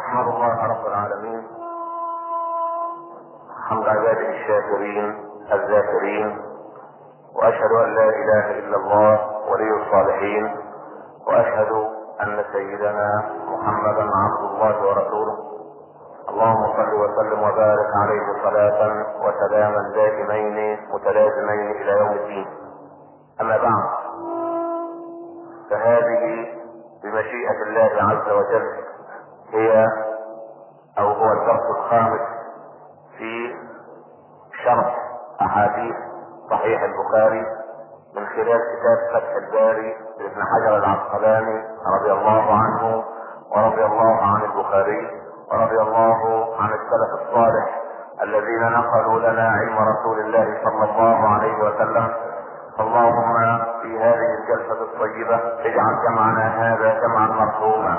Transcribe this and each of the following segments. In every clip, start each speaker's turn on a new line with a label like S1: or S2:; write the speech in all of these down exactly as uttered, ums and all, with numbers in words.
S1: احمد الله رب العالمين حمد عباده الشاكرين الذاكرين، واشهد ان لا اله الا الله ولي الصالحين، واشهد ان سيدنا محمدا عبد الله ورسوله. اللهم صل وسلم وبارك عليه صلاة وسلاما دائمين متلازمين الى يوم الدين. اما بعد، فهذه بمشيئة الله عز وجل هي او هو الدرس الخامس في شرح احاديث صحيح البخاري من خلال كتاب فتح الباري لابن حجر العسقلاني رضي الله عنه ورضي الله عن البخاري ورضي الله عن السلف الصالح الذين نقلوا لنا علم رسول الله صلى الله عليه وسلم. اللهم في هذه الجلسة الطيبة اجعل جمعنا هذا جمعا مرحوما،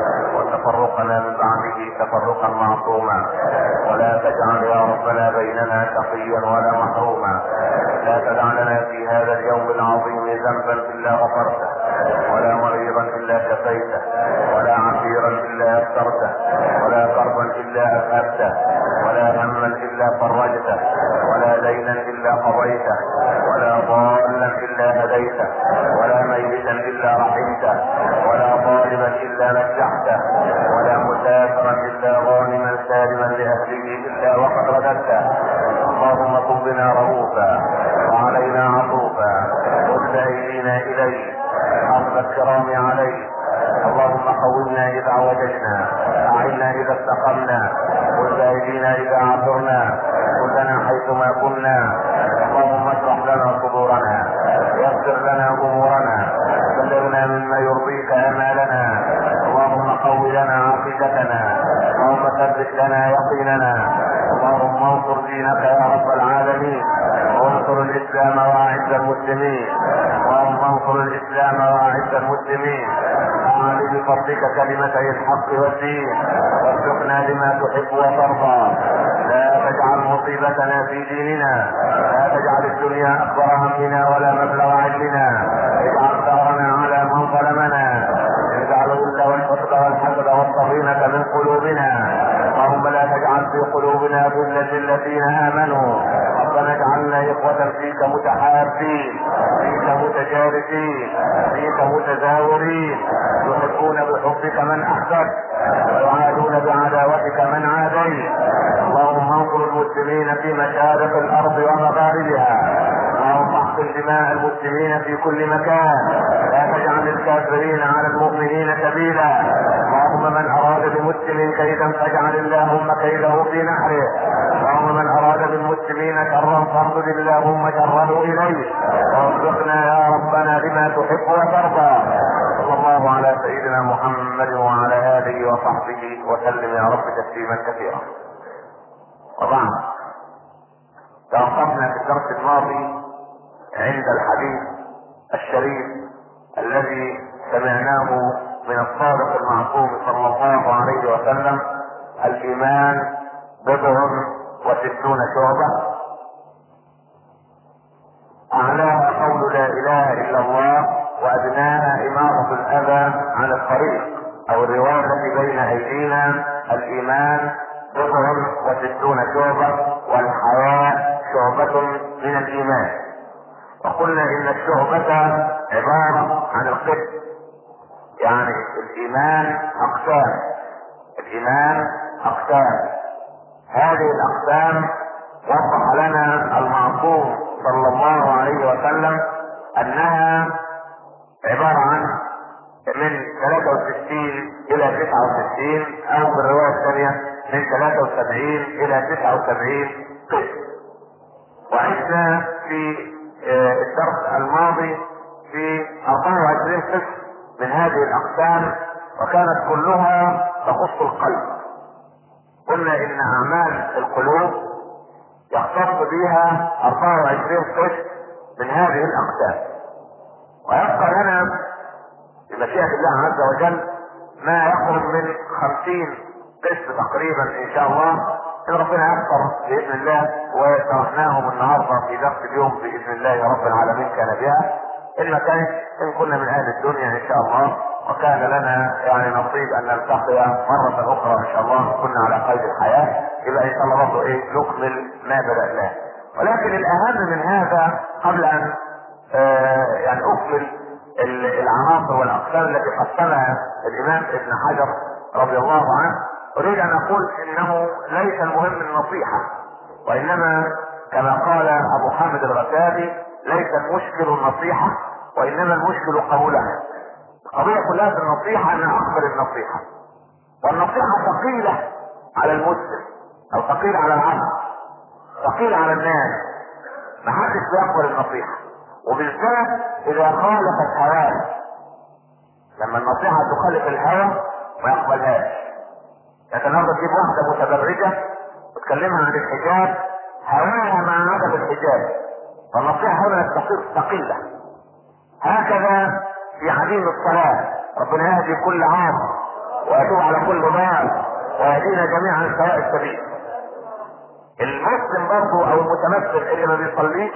S1: وتفرقنا من بعده تفرقا معصوما، ولا تجعل يا ربنا بيننا شقيا ولا محروما. لا تدع لنا في هذا اليوم العظيم ذنبا الا غفرته، ولا مريضا الا شفيته، ولا عسيرا الا يسرته، ولا كربا الا اذهبته، ولا هما الا فرجته، ولا دينا الا قضيته، ولا ضالا الا هديته، ولا ميتا الا رحمته، ولا طالبا الا نجحته، ولا مسافرا الا غانما سالما لاهله الا وقد رددته. اللهم كن بنا رؤوفا وعلينا عطوفا، رد ايدينا اليك، حفظ الكرام عليك. اللهم قومنا اذا عوججنا، اعنا اذا استقمنا، رد ايدينا اذا عثرنا، كلنا حيثما كنا. اللهم اشرح لنا صدورنا، يسر لنا امورنا، بلغنا مما يرضيك امالنا. اللهم قو لنا عقيدتنا، اللهم ثبت لنا يقيننا. اللهم انصر دينك يا رب العالمين، وانصر الاسلام واعز المسلمين. اللهم انصر الاسلام واعز المسلمين. اعلي بفضلك كلمتي الحق والدين، وارزقنا لما تحب وترضى. لا تجعل مصيبتنا في ديننا، لا تجعل الدنيا اكبر همنا ولا مبلغ علمنا. اجعل ثارنا على من ظلمنا، اجعل الغل والحقد والحسد والطغينة من قلوبنا. اللهم لا تجعل في قلوبنا غلا للذين امنوا. ربنا اجعلنا اخوة فيك متحابين، فيك متجالسين، فيك متزاورين، يحبون بحبك من احببت، ويعادون بعداوتك من عاديت. اللهم انصر المسلمين في مشارق الارض ومغاربها. اللهم احقن دماء المسلمين في كل مكان، لا تجعل الكافرين على المؤمنين سبيلا. اللهم من اراد بمسلم كيدا فاجعل اللهم كيده في نحره. اللهم من اراد بالمسلمين شرا فاردد اللهم شره اليه. وارزقنا يا ربنا بما تحب وترضى. صلى الله على سيدنا محمد وعلى اله وصحبه وسلم يا رب تسليما كثيرا. وبعد، توقفنا في الدرس الماضي عند الحديث الشريف الذي سمعناه من الصادق المعصوم صلى الله عليه وسلم: الايمان بضع وستون شعبة، اعلاها قول لا اله الا الله، وادناها اماطة الاذى عن الطريق، او الرواية بين ايدينا: الايمان بضع وستون شعبة، والحياة شعبة من الايمان. وقلنا ان الشعبة عبارة عن القسم، يعني الايمان اقسام، الايمان اقسام. هذه الاقسام وضح لنا المعصوم صلى الله عليه وسلم انها عبارة عن من ثلاثة وستين الى تسعة وستين، او بالرواية الثانية من ثلاثة وسبعين الى تسعة وسبعين قسم. وعشنا في الدرس الماضي في أربعة وعشرين قسم من هذه الاقسام، وكانت كلها تخص القلب. قلنا ان اعمال القلوب يختص بها أربعة وعشرين قسم من هذه الاقسام، ويبقى لنا بمشيئة الله عز وجل ما يقرب من خمسين قسم تقريبا ان شاء الله، ان ربنا يغفر باذن الله. وشرحناهم النهارده في درس اليوم باذن الله رب العالمين كان بها. ان كانت ان كنا من اهل الدنيا ان شاء الله وكان لنا يعني نصيب ان نلتقي مرة اخرى ان شاء الله، كنا على قيد الحياة، يبقى ان شاء الله برضه ايه نكمل ما بدأناه. ولكن الاهم من هذا قبل ان آه يعني اكمل العناصر والاقسام التي قسمها الامام ابن حجر رضي الله عنه، اريد ان اقول انه ليس المهم النصيحة، وانما كما قال ابو حامد الغزالي ليس المشكل النصيحة وانما المشكل قولها. القضية كلها في النصيحة ان اقبل النصيحة، والنصيحة ثقيلة على المسلم او ثقيلة على العبد، ثقيلة على الناس، ما حدش بيقبل النصيحة، وبالذات اذا خالفت هواه. لما النصيحة تخالف الهوى ما يقبلهاش. لكن النهارده تجيب واحدة متبرجة وتكلمها عن الحجاب، هواها مع عدم الحجاب، فالنصيحة هنا تصير ثقيلة. هكذا في عديم الصلاة، ربنا يهدي كل عام ويتوب على كل ضال ويهدينا جميعا سواء السبيل. المسلم برضه او المتمثل اللي ما بيصليش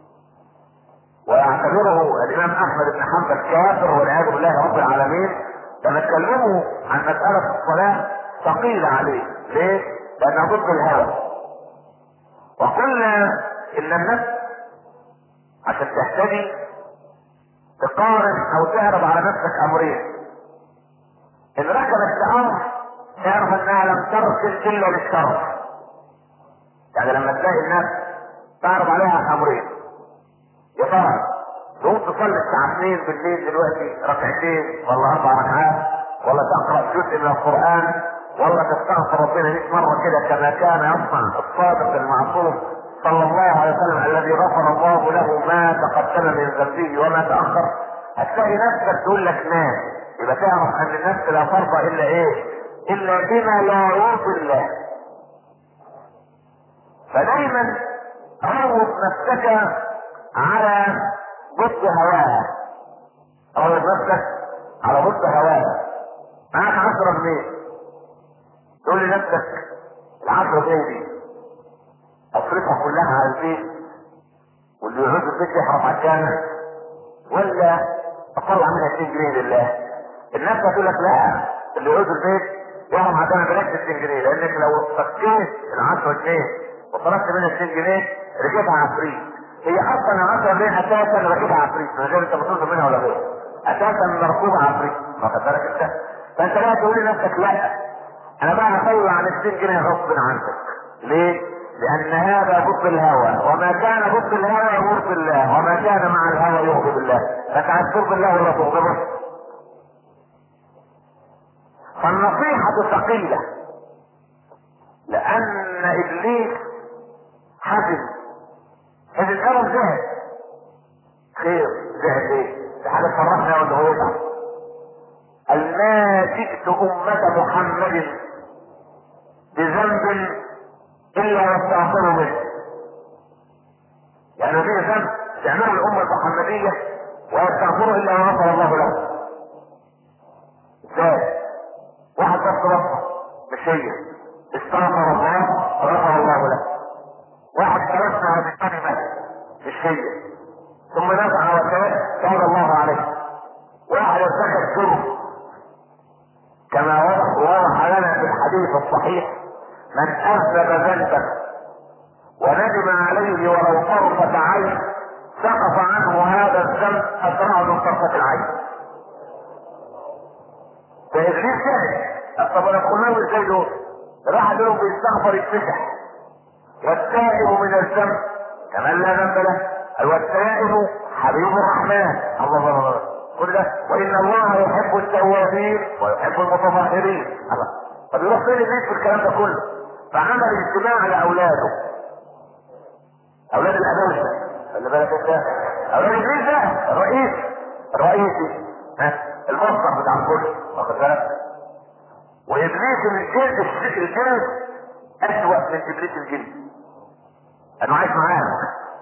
S1: ويعتبره الامام احمد بن حنبل كافر والعياذ بالله رب العالمين، لما تكلموا عن مسألة الصلاة ثقيلة عليه. ليه؟ لانها ضد الهوى. وقلنا ان النفس عشان تهتدي تقارن او تعرض على نفسك امرين. ان ركبت لامر تعرف انها لم تركن الا للشر. يعني لما تلاقي النفس تعرض عليها امرين، يا ترى تقوم تصلي الساعة اثنين بالليل دلوقتي ركعتين ولا اربع ركعات، ولا تقرأ جزء من القرآن، ولا تستغفر ربنا مئة مرة كده كما كان يصنع الصادق المعصوم صلى الله عليه وسلم الذي غفر الله له ما تقدم من ذنبه وما تأخر. هتلاقي نفسك تقول لك نام. يبقى تعرف ان النفس لا ترضى الا ايه؟ الا بما لا يرضي الله. فدايما روض نفسك على ضد هواها، روض نفسك على ضد هواها. معاك عشرة جنيه تقول لنفسك العشرة جنيه دي اصرفها كلها على البيت واللي يعوز البيت يحرم على الجامع، ولا اطلع منها اتنين جنيه لله. الناس هتقول لك لا، اللي يعوز البيت يحرم على الجامع بلاش اتنين جنيه، لانك لو فكيت العشرة جنيه وطلبت منها اتنين جنيه ركبها عفريت. هي اصلا العشرة جنيه اساسا ركبها عفريت، من غير انت بتطلب منها ولا غيرها، اساسا مركوبة عفريت. واخد بالك انت؟ فانت لا تقول لنفسك لا انا بقى هطلع عن اتنين جنيه غصب عنك. ليه؟ لان هذا ضد الهوى، وما كان ضد الهوى يرضي الله، وما كان مع الهوى يغضب الله. فانت عايز ترضي الله ولا تغضبه؟ فالنصيحة ثقيلة، لان ابليس حزن. حزن ايه؟ زهد. خير زهد ايه؟ دي حاجة تفرحنا ولا هو يزعل؟ قال ما جئت امة محمد بذنب الا واستغفروا منه. يعني في ذنب تعمله الامة المحمدية ويستغفروا الا وغفر الله له. ازاي؟ واحد بس رفض مش هي، استغفر الله غفر الله له. واحد تركنا هذه الكلمة مش هي، ثم نفع وتاب تاب الله عليه. واحد ارتكب جرم كما وضح لنا في الحديث الصحيح: من اذنب ذنبا وندم عليه ولو طرفة عين سقط عنه هذا الذنب اسرع من طرفة العين. فابليس جاهز. طب انا قلنا له ازاي دول؟ راح لهم بيستغفر يتفتح. والتائب من الذنب كمان لا ذنب له. والتائب حبيب الرحمن. الله الله الله كل ده. وان الله يحب التوابين ويحب المتطهرين. الله. طب يروح فين الناس في الكلام ده كله؟ فعمل اجتماع لاولاده، اولاد الابوسه. خلي بالك انت، اولاد ابليس ده الرئيس الرئيسي ها المصدر بتاع الكل. واخد بالك؟ وابليس الجن الجن اسوأ من ابليس الجن، انه عايش معانا.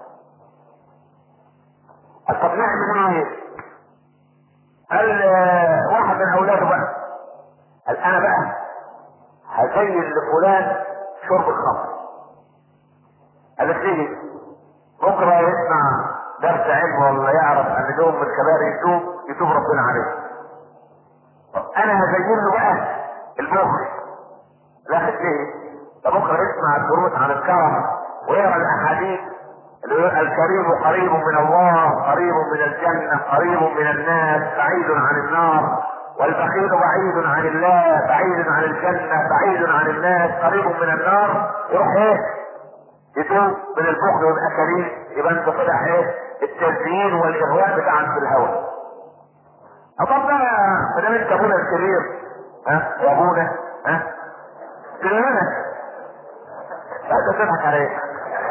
S1: طب نعمل ايه؟ قال واحد من اولاده بقى قال انا بقى هزين لفلان شرب الخمر. قال ليه؟ بكره يسمع درس علم ولا يعرف ان دوم من الكبائر يتوب يتوب ربنا عليه. انا هزين له بقى البخل. لا خد ايه؟ ده بكره يسمع الدروس عن الكرم ويقرا الاحاديث اللي يقول الكريم قريب من الله، قريب من الجنه، قريب من الناس، بعيد عن النار. والبخيل بعيد عن الله، بعيد عن الجنه، بعيد عن الناس، قريب من النار. يروح ايه؟ يتوب من البخل ويبقى كريم. يبقى انت طلع ايه؟ التزيين والاغواء بتاعك في الهوى. طب بقى ما دام انت ابونا الكبير ها وابونا ها كلنا لا تضحك عليك.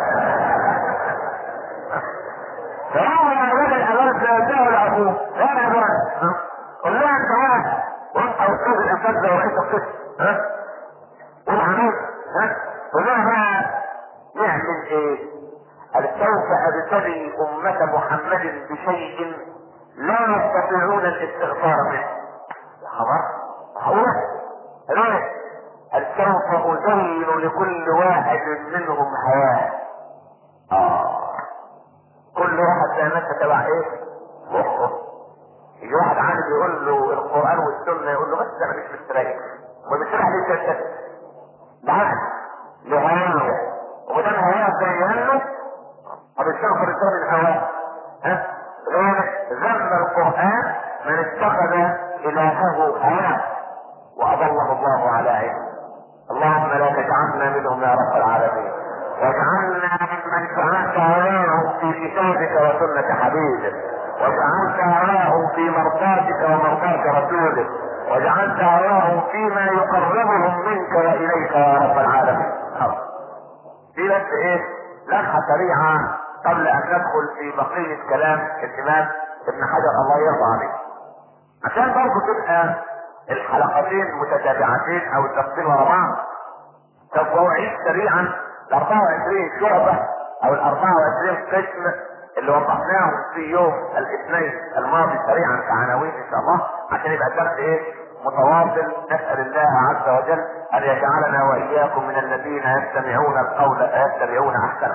S1: فهو يا راجل الأمانة سيديه العقوق لا يا ابونا قل لها انت واحد وانت استاذ الاساتذه ورئيس القسم ها والعميد ها قل لها بقى نعمل ايه؟ قال سوف ابتلي امة محمد بشيء لا يستطيعون الاستغفار منه. يا خبر معقولة؟ ليه؟ قال سوف ازين لكل واحد منهم حياة. اه كل واحد زي ما انت تبع ايه؟ مخه. يجي واحد عالم يقول له القرآن والسنة يقول له بس انا مش مستريح. ومستريح ليه كده؟ بعقل لهواية ومدام هواية زي له طب الشرف الرسول الهواء ها؟ ذم القرآن من اتخذ إلهه هواه وأضله الله على علم. اللهم لا تجعلنا منهم يا رب العالمين، واجعلنا ممن جعلت هواهم في كتابك وسنة حبيبك، وجعلت هواهم في مرضاتك ومرضات رسولك، وجعلت هواهم فيما يقربهم منك وإليك يا رب العالمين. دي بس ايه لمحة سريعة قبل ان ندخل في بقية كلام الامام ابن حجر الله يرضى عليه، عشان برضه تبقى الحلقتين متتابعتين او التفصيل ورا بعض. سوف اعيد سريعا ال أربعة وعشرين شعبة او ال أربعة وعشرين قسم اللي وضحناهم في يوم الاثنين الماضي سريعا كعناوين ان شاء الله، عشان يبقى الدرس ايه متواصل. نسأل الله عز وجل ان يجعلنا واياكم من الذين يستمعون القول فيتبعون احسنه.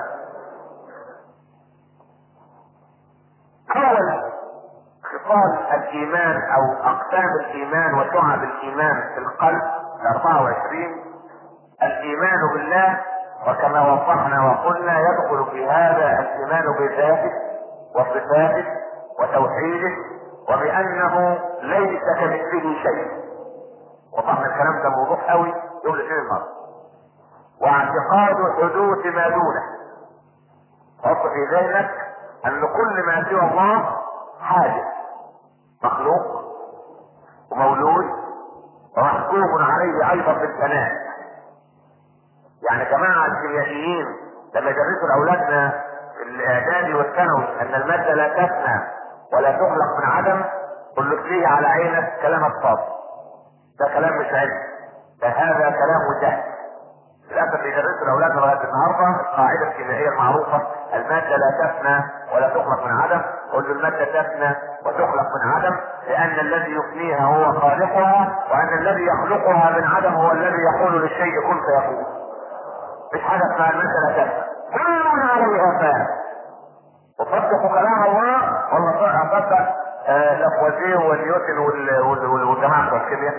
S1: اول خصال الايمان او اقسام الايمان وشعب الايمان في القلب أربعة وعشرين الايمان بالله، وكما وضحنا وقلنا يدخل في هذا الايمان بذاته وصفاته وتوحيده وبانه ليس كمثله شيء. وضحنا الكلام ده موضوع قوي يوم الاثنين الماضي. واعتقاد حدوث ما دونه، حط في ذهنك ان كل ما سوى الله حادث مخلوق ومولود ومحكوم عليه ايضا بالفناء. يعني جماعة الكيميائيين لما يدرسوا لاولادنا في الاعدادي والثانوي ان المادة لا تفنى ولا تخلق من عدم، قل له فيه على عينك كلامك فاضي، ده كلام مش علم، ده هذا كلام جهل. للاسف بيدرسوا لاولادنا لغايه النهارده القاعده الكيميائيه المعروفه الماده لا تفنى ولا تخلق من عدم، قل له الماده تفنى وتخلق من عدم لان الذي يفنيها هو خالقها، وان الذي يخلقها من عدم هو الذي يقول للشيء كن فيكون. مش حاجه اسمها الماده لا تفنى، كل عليها فان. وصدقوا كلام الله ولا صدق آه لافوازيه ونيوتن والجماعه الكيمياء.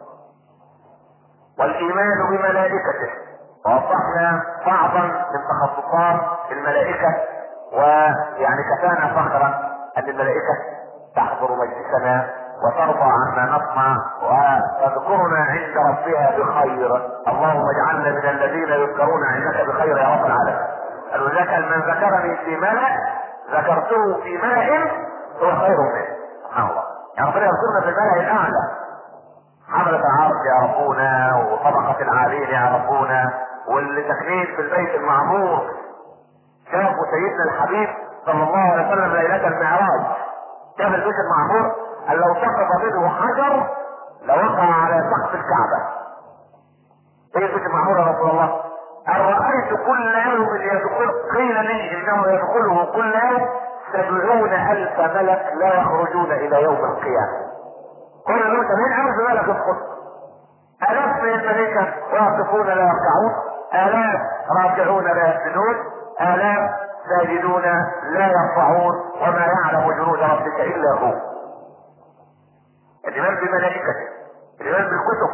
S1: والايمان بملائكته، ووضحنا بعضا من تخصصات الملائكه، ويعني كفانا فخرا ان الملائكه تحضر مجلسنا وترضى عما نصنع وتذكرنا عند ربها بخير. اللهم اجعلنا من الذين يذكرون عندك بخير يا رب العالمين. قالوا لك من ذكرني في ملأ ذكرته في ملأ هو خير منه. سبحان الله، يعني ربنا يذكرنا في الملأ الاعلى. حملة العرش يعرفونا وطبقة العالين يعرفونا، واللي ساكنين في البيت المعمور شافوا سيدنا الحبيب صلى الله عليه وسلم ليلة المعراج. شاف البيت المعمور قال لو سقط منه حجر لوقع على سقف الكعبة. ايه البيت المعمور يا رسول الله؟ قال رأيت كل يوم يدخل، قيل لي انه يدخله كل يوم سبعون الف ملك لا يخرجون الى يوم القيامة. كل يوم سبعين الف ملك يدخل، الاف من الملائكة واقفون لا يركعون، الاف راكعون لا يسجدون، الاف ساجدون لا يرفعون، وما يعلم جنود ربك الا هو. الايمان بملائكته الايمان بالكتب،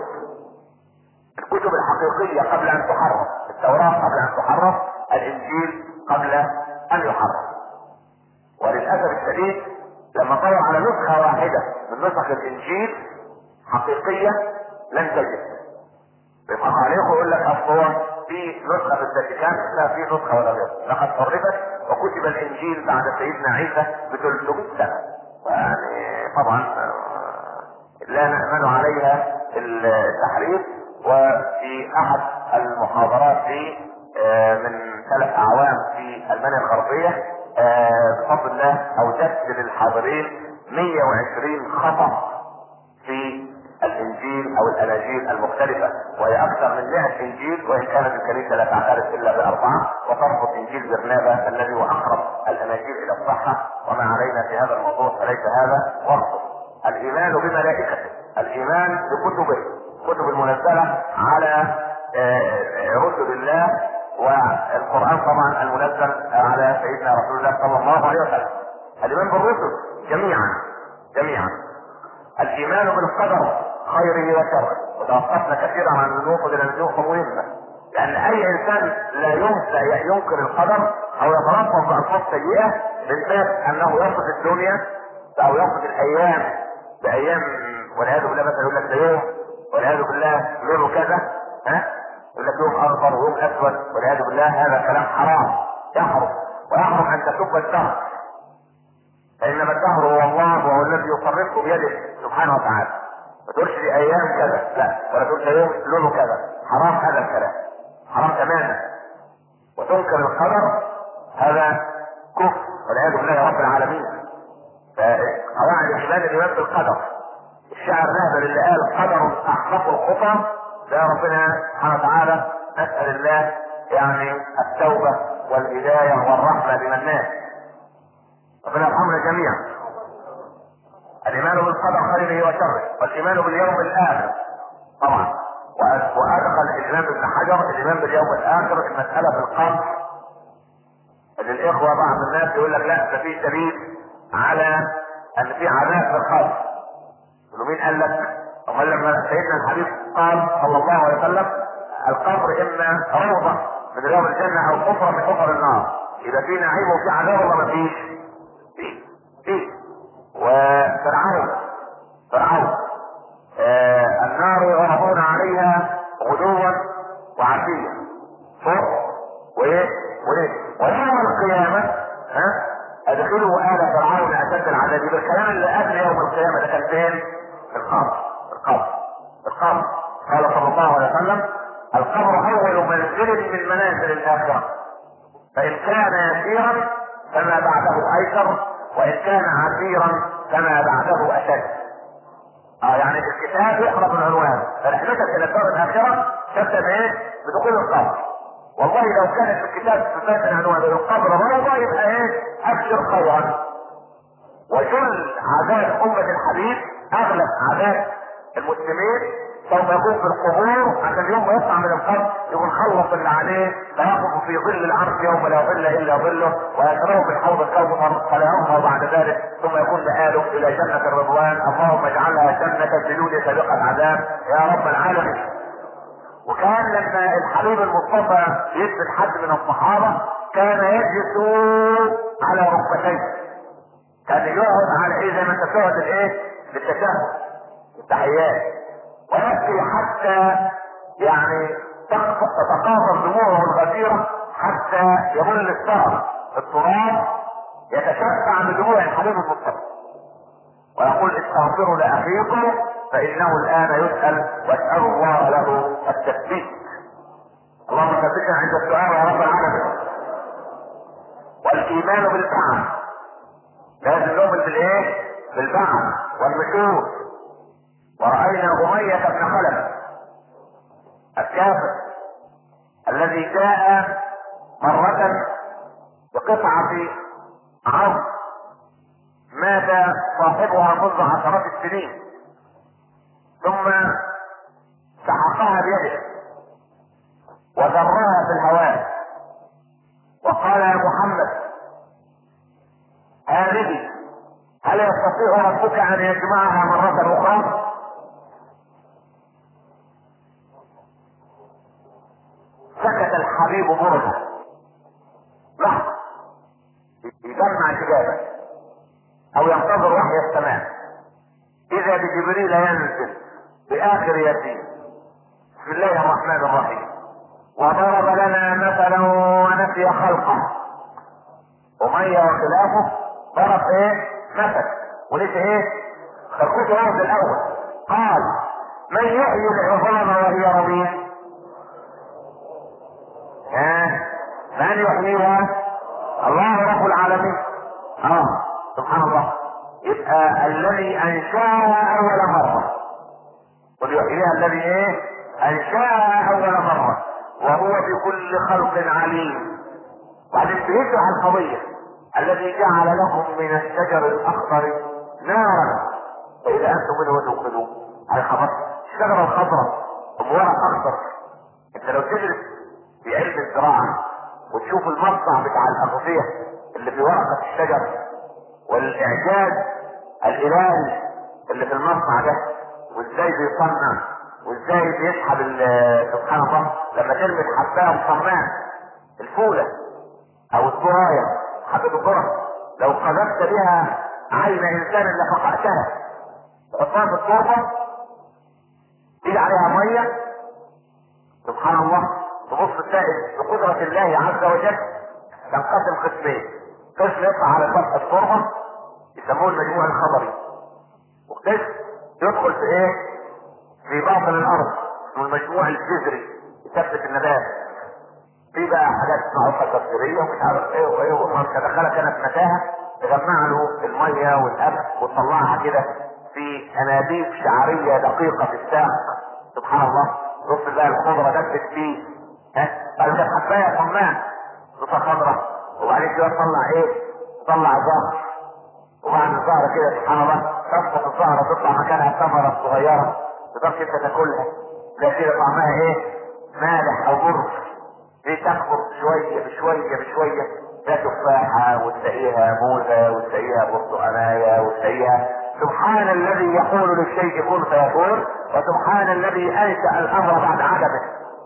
S1: الكتب الحقيقية قبل ان تحرف، التوراة قبل ان تحرف، الانجيل قبل ان يحرف. وللأسف الشديد لما طلع على نسخة واحدة من نسخ الانجيل حقيقية لن تجد. بيبقى عليكم يقول لك اصلا في نسخة في الفاتيكان، لا في نسخة ولا غير، لقد حرفت وكتب الانجيل بعد سيدنا عيسى ب ثلاثمائة سنة. يعني طبعا لا نأمن عليها التحريف. وفي احد المحاضرات في من ثلاث اعوام في المانيا الغربية بفضل الله اوجدت للحاضرين مئة وعشرين خطأ في الانجيل او الاناجيل المختلفة، وهي اكثر من مئة انجيل، وان كانت الكنيسة لا تعترف الا باربعة وترفض انجيل برنابا الذي هو اقرب الاناجيل الى الصحة. وما علينا في هذا الموضوع فليس هذا وقته. الايمان بملائكته، الايمان بكتبه، كتب المنزلة على رسل الله، والقرآن طبعا المنزل على سيدنا رسول الله صلى الله عليه وسلم. الايمان بالرسل جميعا جميعا. الايمان بالقدر خيره وشره، وتوقفنا كثيرا عن النقطة لان النقطة مهمة، لان اي انسان لا ينكر القدر او يتلفظ بألفاظ سيئة بالذات انه يرفض الدنيا او يرفض الايام بايام، والعياذ بالله مثلا يقول لك ده يوم والعياذ بالله لونه كذا، ها يقول لك يوم اخضر ويوم اسود والعياذ بالله، هذا كلام حرام يحرم، ويحرم ان تسب الدهر، فانما الدهر هو الله وهو الذي يصرفه بيده سبحانه وتعالى. ما تقولش لي ايام كذا، لا، ولا تقول يوم لونه كذا، حرام هذا الكلام، حرام تماما. وتنكر القدر هذا كفر والعياذ بالله يا رب العالمين. فقواعد الايمان الايمان بالقدر. الشاعر نهبل اللي قال قدر احقق الخطى، ده ربنا سبحانه وتعالى نسال الله يعني التوبه والهدايه والرحمه لمن ربنا يرحمنا جميعا. الايمان بالقدر خيره وشره، والايمان باليوم الاخر طبعا. وادخل الامام ابن حجر الايمان باليوم الاخر المساله في القبر، ان الاخوه بعض الناس يقول لك لا ده في دليل على ان في عذاب في القبر. مين قال لك؟ امال لما سيدنا الحبيب قال صلى الله عليه وسلم القبر اما روضه من رياض الجنه او حفره من حفر النار، اذا في نعيم وفي عذاب ولا ما فيش؟ فيه فيه. وفرعون فرعون آه النار يعرضون عليها غدوا وعشيا فوق وايه وايه ويوم القيامه ها ادخلوا آل فرعون اشد العذاب. بالكلام اللي قبل يوم القيامه ده كان فين؟ في القبر القبر القبر. قال صلى الله عليه وسلم القبر اول منزل من منازل الاخره، فان كان يسيرا فما بعده ايسر، وان كان عسيرا فما بعده اشد. اه يعني الكتاب يقرا بالعنوان، فرحلتك الى الدار الاخره تبدا بايه؟ بدخول القبر. والله لو كانت في الكتاب صفات العنوان القبر روضه يبقى ايه؟ ابشر خيرا. وجل عذاب امه الحبيب اغلب عذاب المسلمين سوف يكون في القبور، عشان يوم ما يطلع من القبر يكون خلص اللي عليه، فيقف في ظل العرش يوم لا ظل الا ظله، ويشربه من حوض الكوثر فلا يرمى بعد ذلك، ثم يكون مآله الى جنة الرضوان. اللهم اجعلها جنة بدون سابقة عذاب يا رب العالمين. وكان لما الحبيب المصطفى يثبت حد من الصحابة كان يجلس على ركبتيه، كان يقعد على ايه زي ما انت تقعد الايه بالتشهد التحيات، ويبكي حتى يعني تتقاطر دموعه الغزيرة حتى يبل الثرى التراب يتشفع بدموع الحبيب المصطفى، ويقول استغفروا لاخيكم فانه الان يسأل واسألوا الله له التثبيت. اللهم ثبتنا عند السؤال يا رب العالمين. والايمان بالبعث، لازم نؤمن بالايه؟ بالبعث والنشور. ورأينا أمية بن خلف الكافر الذي جاء مرة بقطعة عرض مات صاحبها منذ عشرات السنين، ثم سحقها بيده وذرها في الهواء وقال يا محمد هذه هل يستطيع ربك ان يجمعها مرة اخرى؟ الحبيب برهة لحظة يجمع الإجابة أو ينتظر وحي السماء، إذا بجبريل ينزل بآخر ياسين بسم الله الرحمن الرحيم وضرب لنا مثلا ونسي خلقه ومية وخلافه. ضرب ايه؟ مثل ونسي ايه؟ خلقته ورد الأول. قال من يحيي العظام وهي رميم؟ ها من يحييها؟ الله رب العالمين. اه سبحان الله. يبقى الذي انشاها اول مرة، قل يحييها الذي ايه؟ انشاها اول مرة وهو بكل خلق عليم. وبعدين بيشرح القضية الذي جعل لكم من الشجر الاخضر نارا فاذا انتم منه توقدون. على خبر الشجرة الخضراء بورق اخضر، انت لو تدرس في علم الزراعة وتشوف المصنع بتاع الاغذية اللي في ورقة الشجر والاعجاز الالهي اللي في المصنع ده وازاي بيصنع وازاي بيسحب سبحان الله لما ترمي حبايه مصنعه الفوله او الذرايه حبه الذره لو قذفت بها عين انسان لفقأتها تحطها في التربه تيجي عليها ميه سبحان الله تبص تلاقي بقدره الله عز وجل تنقسم قسمين. قسم يطلع على سطح التربه يسموه المجموع الخضري، وقسم يدخل في ايه؟ في باطن الارض اسمه المجموع الجذري يثبت النبات. في بقى حاجات اسمها تصويريه ومش عارف ايه وايه وامها تدخلها كانت متاهه تجمع له الميه والقمح وتطلعها كده في انابيب شعريه دقيقه في الساق سبحان الله. بص بقى الخضره دبت فيه ها قال ده حبايه حمام صوتها خضره وبعدين كده تطلع ايه؟ تطلع زهر وبعد الزهره كده سبحان الله تسقط الزهره تطلع مكانها الثمره الصغيره تقدرش انت تاكلها لا كده طعمها ايه؟ مالح او مر. دي تكبر شويه بشويه بشويه لا تفاحه وتلاقيها موزه وتلاقيها برتقانيه وتلاقيها سبحان الذي يقول للشيء كن فيكون وسبحان الذي انشا الامر بعد عدمه.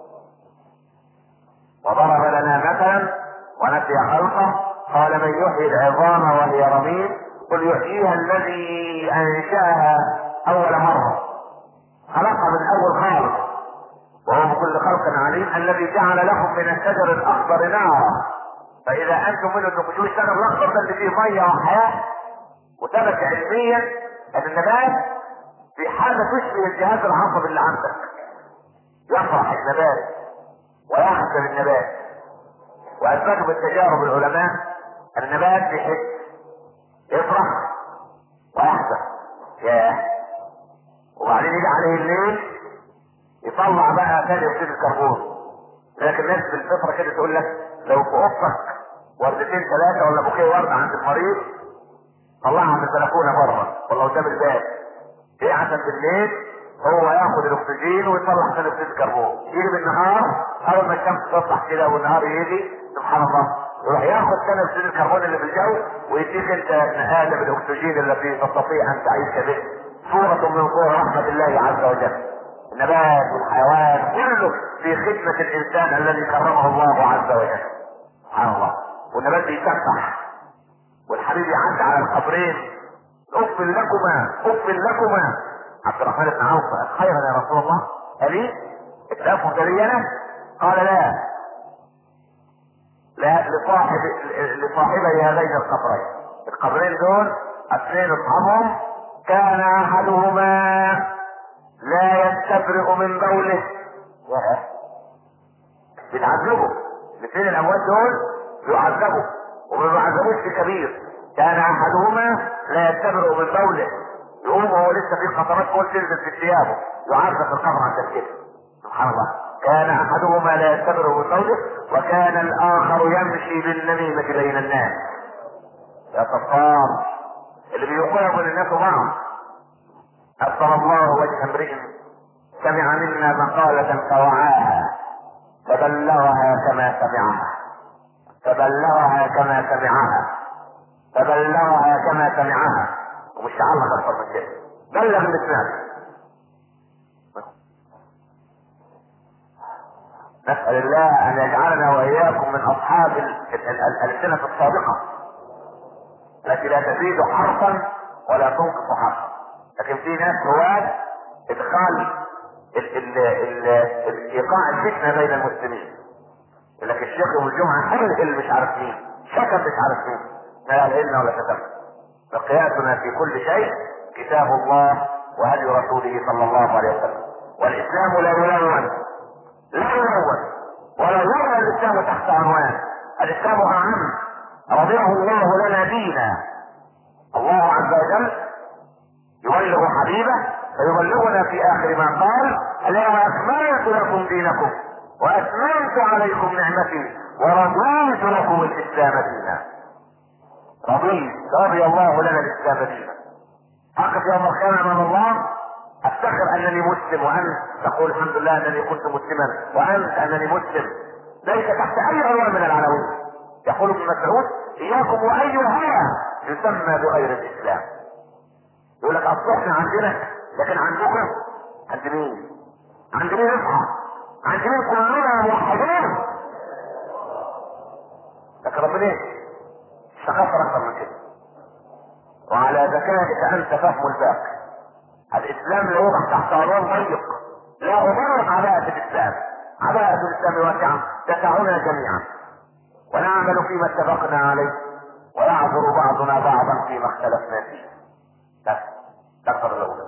S1: وضرب لنا مثلا ونسي خلقه قال من يحيي العظام وهي رميم قل يحييها الذي انشاها اول مره خلقها من اول خالق وهو بكل خلق عليم الذي جعل لكم من الشجر الاخضر نارا فاذا انتم منه تخرجون. الشجر الاخضر ده اللي فيه ميه وحياه وثبت علميا ان النبات في حاله تشبه الجهاز العصبي اللي عندك. يفرح النبات ويحزن النبات واثبتوا بالتجارب العلماء ان النبات بيحس يفرح ويحزن ياه وبعدين يجي عليه الليل يطلع بقى ثاني اكسيد الكربون. لكن الناس بالفطره كده تقول لك لو في اوضتك وردتين ثلاثه ولا بوكيه ورد عند المريض طلعها من البلكونه بره ولا قدام الباب ايه عشان بالليل هو ياخد الاكسجين ويطلع ثاني اكسيد الكربون. يجي بالنهار اول ما الشمس تطلع كده والنهار يجي سبحان الله يروح ياخد ثاني اكسيد الكربون اللي في الجو ويديك انت ابن ادم الاكسجين الذي تستطيع ان تعيش به. صوره من صور رحمه الله عز وجل. النبات والحيوان كله في خدمة الانسان الذي كرمه الله عز وجل سبحان الله. والنبات بيسبح والحبيب يعدي على القبرين اف لكما اف لكما. عبد الرحمن بن عوف خيرا يا رسول الله قال اتقافوا دلينا قال لا لا لصاحب لصاحبي هذين القبرين. القبرين دول اثنين اصحابهم كان احدهما لا يستبرئ من بوله بتعذبوا الاثنين الاموات دول بيعذبوا وما بيعذبوش في كبير. كان احدهما لا يستبرئ من بوله يقوم وهو لسه في قطرات بول تنزل في ثيابه يعذب في القبر عشان كده سبحان الله. كان احدهما لا يستبرئ من بوله وكان الاخر يمشي بالنميمه بين الناس. يا صفار اللي بيقولوا من الناس بعض أبصر الله وجه امرئ سمع منا مقالة فوعاها فبلغها كما سمعها فبلغها كما سمعها فبلغها كما سمعها ومش تعلق أكثر من كده بلغ اللي سمعته. نسأل الله ان يجعلنا واياكم من اصحاب الالسنة الصادقة التي لا تزيد حرفا ولا تنقص حرفا. لكن في ناس هواة ادخال ايقاع الفتنة بين المسلمين. يقول لك الشيخ يوم الجمعة حرق اللي مش عارف مين، شتم مش عارف مين، لا علمنا ولا شتم. فقياسنا في كل شيء كتاب الله وهدي رسوله صلى الله عليه وسلم. والاسلام لا يلون لا يلون ولا يرى الاسلام تحت عنوان. الاسلام اعم، رضيه الله لنا دينا. الله عز وجل يبلغ حبيبه فيبلغنا في اخر ما قال: اليوم اكملت لكم دينكم واتممت عليكم نعمتي ورضيت لكم الاسلام دينا. رضيت، رضي الله لنا الاسلام دينا. اقف يوم القيامه امام الله افتخر انني مسلم، وانت تقول الحمد لله انني كنت مسلما، وانت انني مسلم. ليس تحت اي عنوان من العناوين. يقول ابن مسعود: اياكم واي هوى يسمى بغير الاسلام. يقول لك اصل احنا عندنا، لكن عندكم عند مين؟ عند مين اصحى؟ عند مين كلنا موحدين؟ لكن ربنا ايه؟ شخصر اكثر من كده. وعلى ذكائك انت فهم الباقي. الاسلام لا يوضع تحت عنوان ضيق، لا غبار عباءة الاسلام. عباءة الاسلام واسعة تسعنا جميعا، ونعمل فيما اتفقنا عليه، ويعذر بعضنا بعضا فيما اختلفنا فيه. بس تقدر الاولى.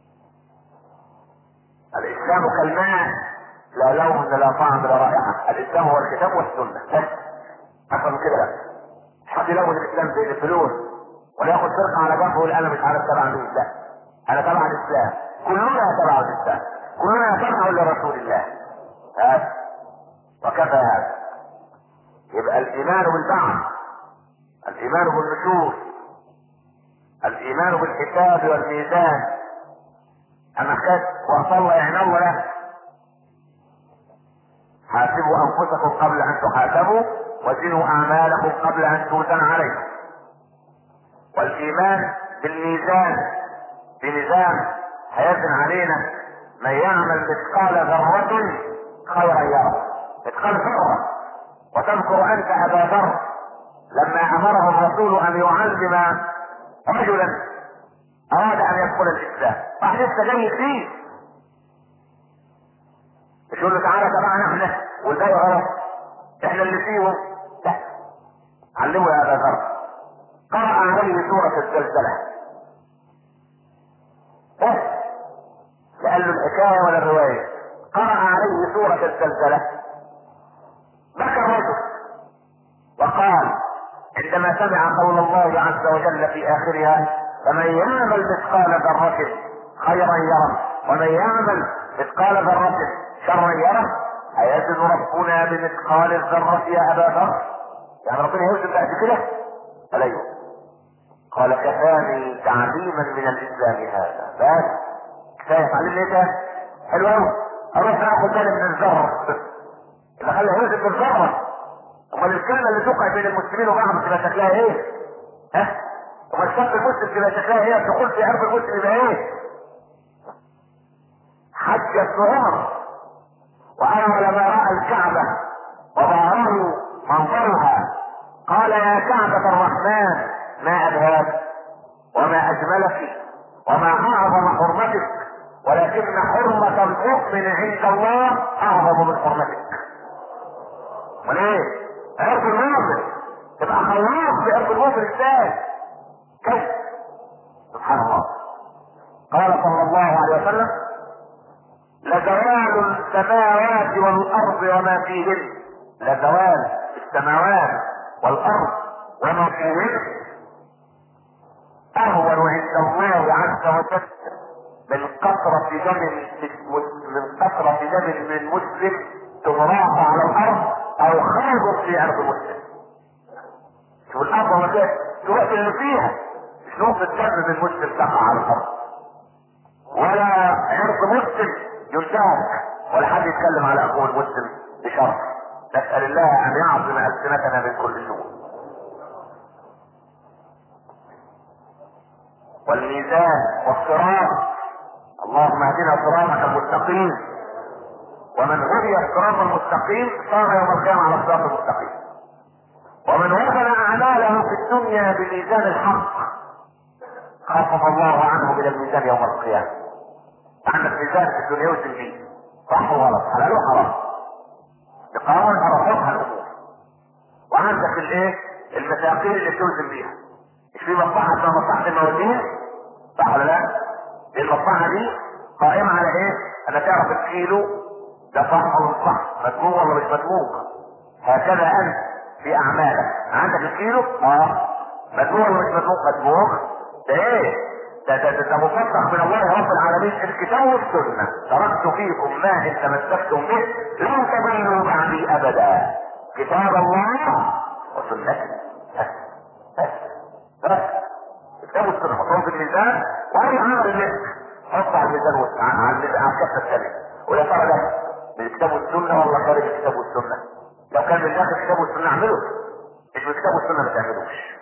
S1: الاسلام كالماء، لا لون لا طعم لا رائحة. الاسلام هو الكتاب والسنة بس، اكثر من كده. مش حد يلون الاسلام زي الفلوس ولا ياخد فرقة على جنبه ويقول انا مش عارف تبع مين. لا، انا تبع الاسلام، كلنا تبع الاسلام، كلنا تبع لرسول الله. بس وكفى هذا. يبقى الايمان بالبعث، الايمان بالنشور، الايمان بالحساب والميزان. اما كانت وصلى يعني الله له: حاسبوا انفسكم قبل ان تحاسبوا وزنوا اعمالكم قبل ان توزن عليكم. والايمان بالميزان، بنظام هيزن علينا: من يعمل مثقال ذرة خيرا يره. مثقال ذرة. وتذكر انت ابا ذر لما امره الرسول ان يعلم رجلا اراد ان يدخل الاسلام، راح لسه جاي فيه مش يقول له تعالى تبعنا احنا والباقي غلط احنا اللي فيهم. لا، علمه يا ابا ذر. قرأ عليه سورة الزلزلة بس، لا قال له الحكاية ولا الرواية. قرأ عليه سورة الزلزلة، بكى الرجل وقال عندما سمع قول الله عز وجل في آخرها: فمن يعمل مثقال ذرة خيرا يره ومن يعمل مثقال ذرة شرا يره: أيزن ربنا بمثقال الذرة يا أبا ذر؟ يعني ربنا يوزن بعد كده؟ قال أيوه. قال: كفاني تعليما من الإسلام هذا. بس كفاية تعليم ايه ده؟ حلو قوي. اروح اخد بالي من الذرة اللي خلى يوزن بالذرة. امال الكلمة اللي توقع بين المسلمين وبعض تبقى شكلها ايه؟ ها؟ امال شاب المسلم تبقى شكلها ايه؟ الدخول في ارض المسلم يبقى ايه؟ حج السعار واول ما راى الكعبة وظهره منظرها قال: يا كعبة الرحمن ما ابهاك وما اجملك وما اعظم حرمتك، ولكن حرمة المؤمن عند الله اعظم من حرمتك. وليه؟ عرض المؤمن تبقى خلاص في عرض المؤمن ازاي؟ كيف؟ سبحان الله. قال صلى الله عليه وسلم: لزوال السماوات والارض وما فيهن، لزوال السماوات والارض وما فيهن اهون عند الله عز وجل من قطرة دم من قطرة دم من مسلم تمراها على الارض او خاض في ارض مسلم. شوف الارض وما فيها الوقت اللي فيها مش نقطة دم من مسلم تقع على الارض، ولا عرض مسلم ينتهك، ولا حد يتكلم على اخوه المسلم بشرف. نسأل الله ان يعظم السنتنا من كل سوء. والميزان والصراط، اللهم اهدنا صراطك المستقيم. ومن هدي الصراط المستقيم صار يوم القيامة على الصراط المستقيم. ومن وزن اعماله في الدنيا بميزان الحق خفف الله عنه من الميزان يوم القيامة. عندك ميزان في الدنيا وزن فيه صح وغلط، حلال وحرام، بقانون حركاتها الامور. وعندك الايه المساقيل اللي بتوزن بيها. مش في مصلحة اسمها مصلحة الموازين صح ولا لا؟ المصلحة دي قائمة على ايه؟ انا تعرف الكيلو ده صح ولا مش صح، مدموغ ولا مش مدموغ. هكذا انت في اعمالك عندك الكيلو اه مدموغ ولا مش مدموغ؟ مدموغ. ده ايه؟ ده ده ده, ده مفتح من الله رب العالمين، الكتاب والسنة. تركت فيكم ما ان تمسكتم به لن تضلوا بعدي ابدا، كتاب الله وسنتي. بس بس بس كتاب والسنة حطهم في الميزان، واي عمل الرزق حط على الميزان على الميزان على الكفة الثانية، ويا ترى ده من الكتاب والسنة ولا خارج الكتاب والسنة؟ لو كان من داخل الكتاب والسنة اعمله، مش من الكتاب والسنة ما تعملوش.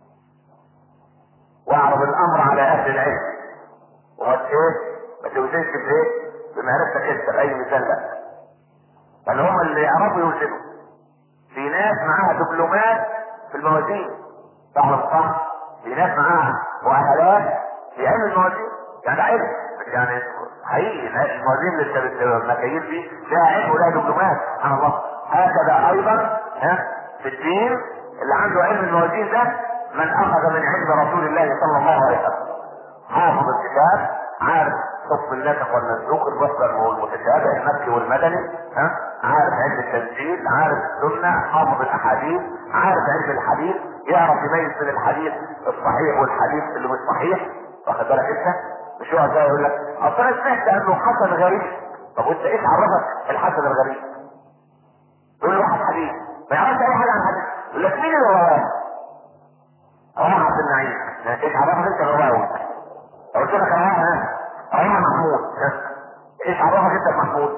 S1: واعرض الامر على اهل العلم وما ايه ما توزنش بايه بمعرفتك انت باي مثال، لا بل هم اللي يعرفوا يوزنوا. في ناس معاها دبلومات في الموازين صح ولا صح؟ في ناس معاها مؤهلات في علم الموازين، يعني علم يعني حقيقي الموازين اللي المكاييل دي لها علم ولها دبلومات سبحان الله. هكذا ايضا ها في الدين اللي عنده علم الموازين ده من اخذ من علم رسول الله صلى الله عليه وسلم، حافظ الكتاب، عارف حكم الناسخ والمنسوخ، المصدر والمتشابه المكي والمدني، ها عارف علم التنزيل، عارف السنه، حافظ الاحاديث، عارف علم الحديث، يعرف يميز بين الحديث الصحيح والحديث اللي مش صحيح. واخد بالك انت؟ مش يقعد زي يقول لك اصل انا سمعت انه حسن غريب. طب وانت ايش عرفك الحسن الغريب؟ يقول له واحد حديث ما يعرفش اي حاجه عن الحديث، يقول لك مين اللي رواه؟ رواه عبد النعيم. ايش عرفك انت رواه؟ قلت لك رواه رواه محمود. ايش عرفك انت محمود؟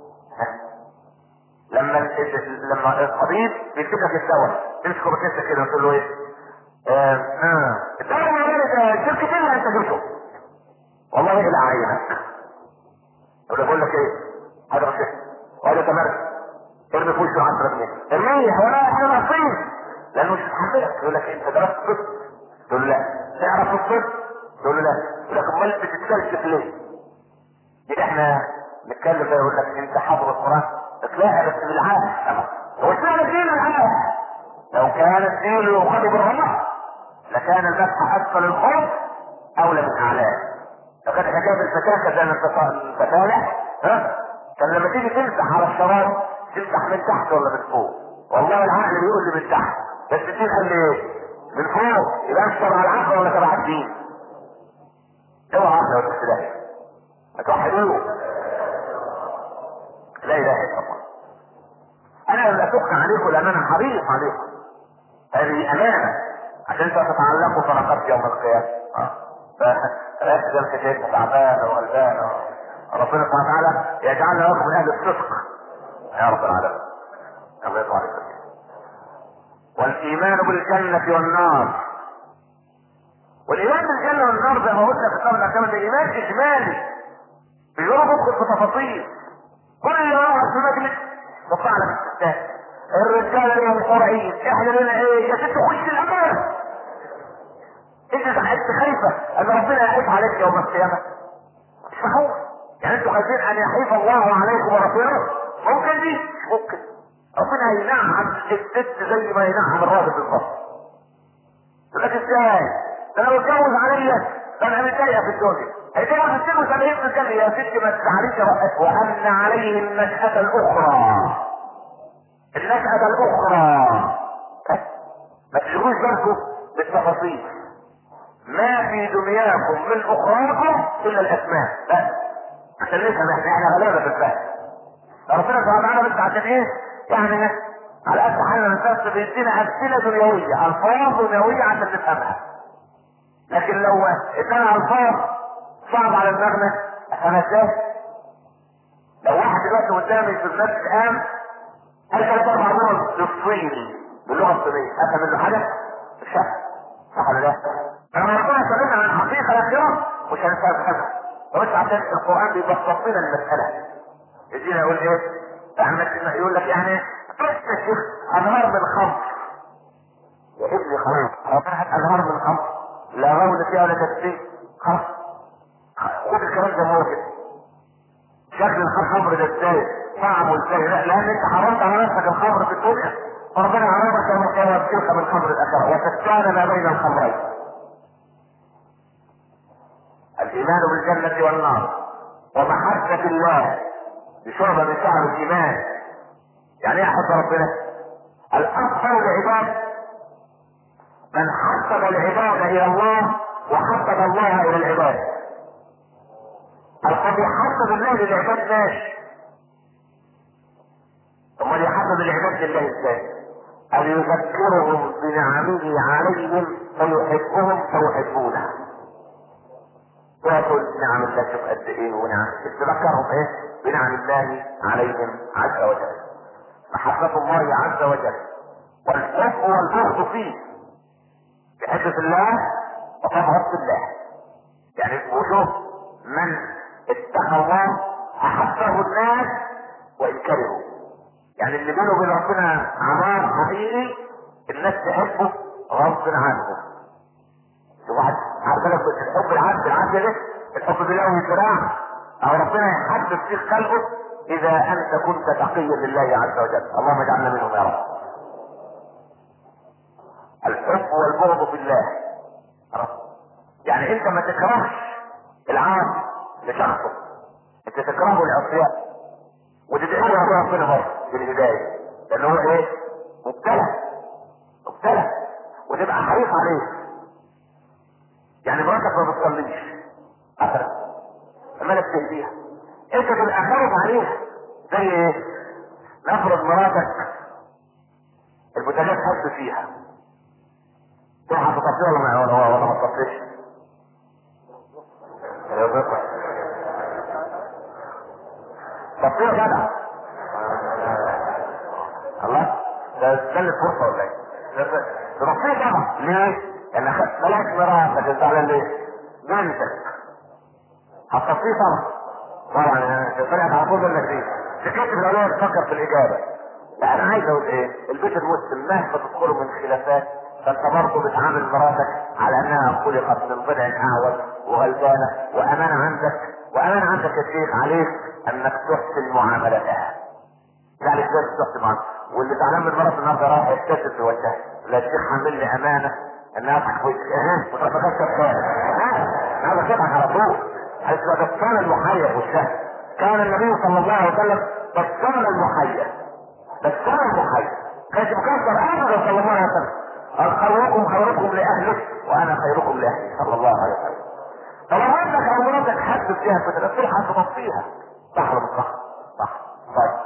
S1: لما لما الطبيب بيكتب لك الدواء تمسكه بكتفك كده وتقول له ايه؟ اه اه الدواء ده شركة ايه انت جبته؟ والله الى عينك. يقول لك ايه؟ هذا رشيد وهذا تمرس ارمي في وشه عشرة جنيه ارميه ولا احنا ناقصين لانه مش متحملك. يقول لك انت درست طب؟ تقول له لا. تعرف الطب؟ تقول له لا. يقول لك امال بتتكلف ليه؟ دي احنا نتكلم بقى يقول لك انت حافظ القران تلاقيها بس بالعافيه. هو اشمعنى الدين العافيه؟ لو كان الدين يؤخذ بالراحه لكان المسح اسفل الخلق اولى من اعلاه. لو كانت حكايه الفتاكه زي ما انت فاتح ها كان لما تيجي تمسح على الشراب تمسح من تحت ولا من فوق؟ والله العقل بيقول لي من تحت، بس الدين قال لي ايه؟ من فوق. يبقى انت تبع العقل ولا تبع الدين؟ اوعى عقل ولا تلاقي ما توحدوه. لا اله الا الله. انا لا اشق عليكم لان انا حريص عليكم، هذه امانه عشان تتعلقوا فرقات يوم القيامه. فركز الكتاب تعبان وغلبان ربنا سبحانه وتعالى يجعلنا لكم من اهل الصدق يا رب العالمين. الله يطلع عليك. والايمان بالجنه والنار. والايمان بالجنه والنار زي ما قلنا في الكتاب كمان الايمان اجمالي بيقولوا ندخل في تفاصيل. كل ما يقعد في مجلس تطلع لك الستات الرجال لهم قرعين احنا لنا ايه يا ست خش الامان. انت خايفه ان ربنا يحيف عليك يوم القيامه؟ مش معقول. يعني انتوا خايفين ان يحيف الله عليكم ورسوله؟ ممكن دي مش ممكن. ربنا ينعم الست زي ما ينعم الراجل بالظبط. يقول لك ازاي؟ ده انا بتجوز عليا ده انا متضايقه في الدنيا. هيتجوز اثنين وسبعين في الجنه يا ست ما تزعليش. وان عليه النشأة الاخرى. النشأة الاخرى ما تشغلوش بالكم بالتفاصيل. ما في دنياكم من اخراكم الا الاسماء بس عشان نفهم احنا احنا غلابه في الفهم. ربنا سبحانه وتعالى بس عشان ايه؟ يعني على قد حالنا الناس بيدينا امثله دنيويه الفاظ دنيويه عشان نفهمها. لكن لو ادانا الفاظ صعب على دماغنا انا ازاي؟ لو واحد دلوقتي قدامي في الناس قام قال ثلاث اربع مرات بالصيني باللغه الصينيه افهم منه حاجه؟ مش فاهم صح ولا لا؟ لما ربنا سألنا عن الحقيقة الأخيرة مش هنفهمها بس عشان القرآن بيبسط لنا المسألة. يجينا يقول ايه؟ يعني يقول لك يعني بس يا شيخ انهار من خمر. يا ابني خلاص ربنا انهار من خمر، لا غول فيها ولا تكفير، خلاص خد الكلام ده هو كده. شكل الخمر ده ازاي؟ طعمه ازاي؟ لا لان انت حرمت على نفسك الخمر في الدنيا، فربنا حرمك يوم القيامه تلك من خمر الاخره، وتستان ما بين الخمرين. الايمان بالجنه والنار ومحبه الله بشعبه من شعب الايمان. يعني ايه احب ربنا؟ الافضل العباد من حبب العباد الى الله وحبب الله الى العباد. الذي يحبب الله للعباد ماشي، ثم يحبب العباد لله ازاي؟ ان يذكرهم بنعمه عليهم فيحبهم فيحبونه. ويقول نعم الله شوف قد ايه ونعم، تذكرهم ايه؟ بنعم الله عليهم عز وجل. محبة الله عز وجل والحب والبغض فيه، تحب في الله وتبغض في الله. يعني وشوف من اتقى الله احبه الناس وان كرهوا. يعني اللي بينه وبين ربنا عمار حقيقي الناس تحبه غصب عنه. واحد عارف لك الحب العبد العبد ده الحب بالله والكرام او ربنا يحبب في قلبه اذا انت كنت تقيا لله عز وجل. اللهم اجعلنا منهم يا رب. الحب والبغض في الله رب. يعني انت ما تكرهش العام لشخصه، انت تكرهه العصيان وتدعي له ربنا برضه بالهدايه، لان هو ايه؟ مبتلى مبتلى وتبقى حريص عليه. يعني مراتك ما بتصليش ابدا امالك تهديها، انت تبقى خايف عليها. زي ايه؟ نفرض مراتك البوتاجاز حط فيها، تروح هتطفيها ولا ولا ولا ما تطفيش؟ طفيها جدع. الله ده استنى فرصه ولا ايه؟ تطفيها طبعا. ليه؟ لان ملاك مراتك انت على ليه؟ بنتك هتطفيه طبعا. طبعا طلعت على طول انك ايه؟ تكتب الاول تفكر في الاجابه. لا انا عايز اقول ايه؟ البيت المسلم مهما تدخله من خلافات فانت برضه بتعامل مراتك على انها خلقت من ضلع اعوج وغلبانه، وامانه عندك وامانه عندك يا شيخ عليك انك تحسن معاملتها. يعني ازاي تحسن معاملتها؟ واللي زعلان من مراته النهارده راح يكتشف في وجهها، لا الشيخ عامل لي امانه انها اضحك وجهك ها وتتكسر خير ها انا بضحك على طول. حيث بسام المحير والشهر كان النبي صلى الله عليه وسلم بسام المحير بسام المحير كانت مكسر ابدا صلى الله عليه وسلم. قال خيركم خيركم لاهله وانا خيركم لاهلي صلى الله عليه وسلم. فلو عندك او مراتك حد فيها فتنفسها هتطفيها صح ولا مش صح؟ صح. طيب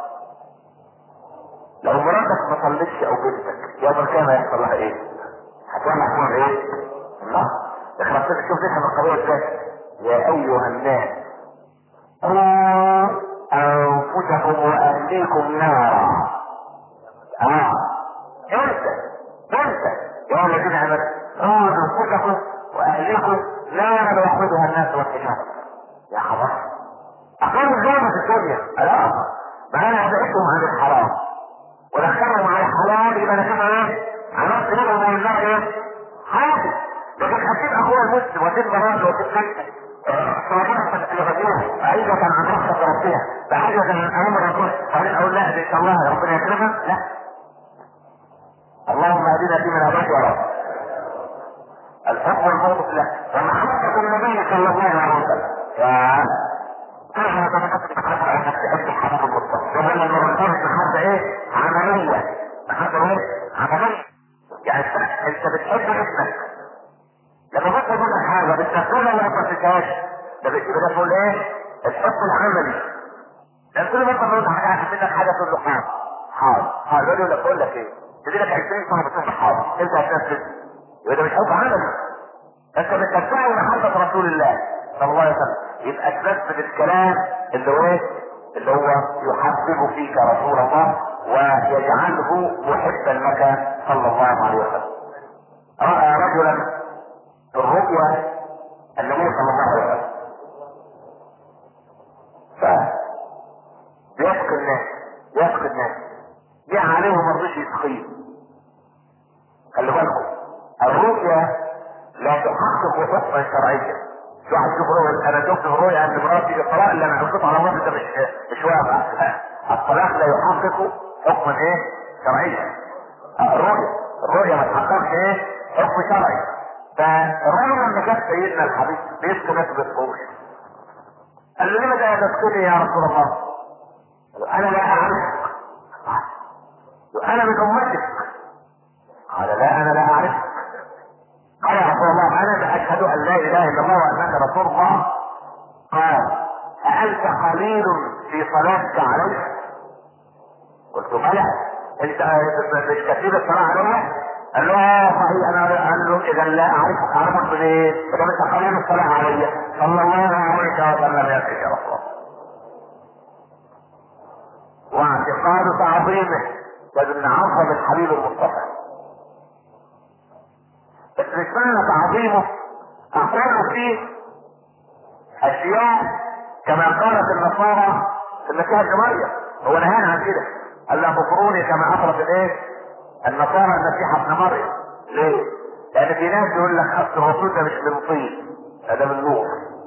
S1: لو مراتك ما صلتش او بنتك يا كان هيحصل لها ايه؟ هتعمل حوار ايه؟ الله اخرج كده شوف نفهم القضيه ازاي. يا ايها الناس قوا انفسكم واهليكم نارا. اه انت انت يا الذين امنوا قوا انفسكم واهليكم نارا ويقودها الناس والحجاره. يا حرام اقام الظلم في الدنيا الان ما انا ابعدهم عن الحرام ودخلهم على الحلال يبقى انا كمان ايه؟ عملت منهم من النار ايه؟ حاجه. لكن هتسيب اخويا المسلم وتسيب مراته وتسيب بنتك صراحه تلغيهم بعيده عن رحمه ربنا بعيده عن امر ربنا وبعدين اقول لا ان شاء الله ربنا يكرمها؟ لا. اللهم اهدنا فيمن هديت يا رب. الحب والبغض في الله ومحبه النبي صلى الله عليه وسلم. يا انا تفكرت بحاجه عن تحب الحبيب المصطفى وهو لما بنقول محبه ايه؟ عمليه. محبه ايه؟ عمليه. يعني انت بتحب ابنك لما بطلب منك حاجه بتنفذها ولا ما بتنفذهاش؟ ده بيبقى تقول ايه؟ الحب العملي. لان كل ما انت بتقول حاجه عشان منك حاجه تقول له حاضر حاضر حاضر يقول لك اقول لك ايه؟ تدي لك عشرين سنه بتقول له حاضر انت هتنفذ يبقى ده مش حب عملي. انت بتتبعه محبه رسول الله صلى الله عليه وسلم يبقى تنفذ الكلام اللي هو ايه؟ اللي هو يحبب فيك رسول الله ويجعله محبا لك صلى الله عليه وسلم. راى رجلا في الرؤيا النبي صلى الله عليه وسلم يسقي الناس يسقي الناس جه عليه وما رضيش يسقيه. خلي بالكم الرؤيا لا تحقق حكما شرعيا. في واحد يشوف رؤيا، انا شفت الرؤيا عند مراتي الطلاق اللي انا قلت على مراتي ده مش مش واقع. الطلاق لا يحقق حكما ايه شرعيا. الرؤيا الرؤيا ما تحققش ايه حكم شرعي. فالرؤيا لما كان سيدنا الحبيب بيسكن ناس بالفوش قال له لما ده تسكني يا رسول الله؟ انا لا اعرفك. انا من امتك. قال لا انا لا اعرفك. قال يا رسول الله انا اشهد ان لا اله الا الله وانك رسول الله. قال أأنت قليل في صلاتك عليه؟ قلت بلى. انت مش كثير الصلاة عليه؟ قال له اه صحيح. انا قال له اذا لا اعرفك اعرفك منين؟ اذا انت قليل الصلاة علي صلى الله عليه وسلم يا سيدي يا رسول الله. واعتقاد تعظيمه لازم نعظم الحبيب المصطفى. بس مش معنى تعظيمه اقول فيه اشياء كما قالت النصارى في المسيح ابن مريم. هو نهانا عن كده، قال لا تطروني كما اطرت الايه النصارى المسيح ابن مريم. ليه؟ لان في ناس يقول لك اصل الرسول ده مش من طين، ده من نور.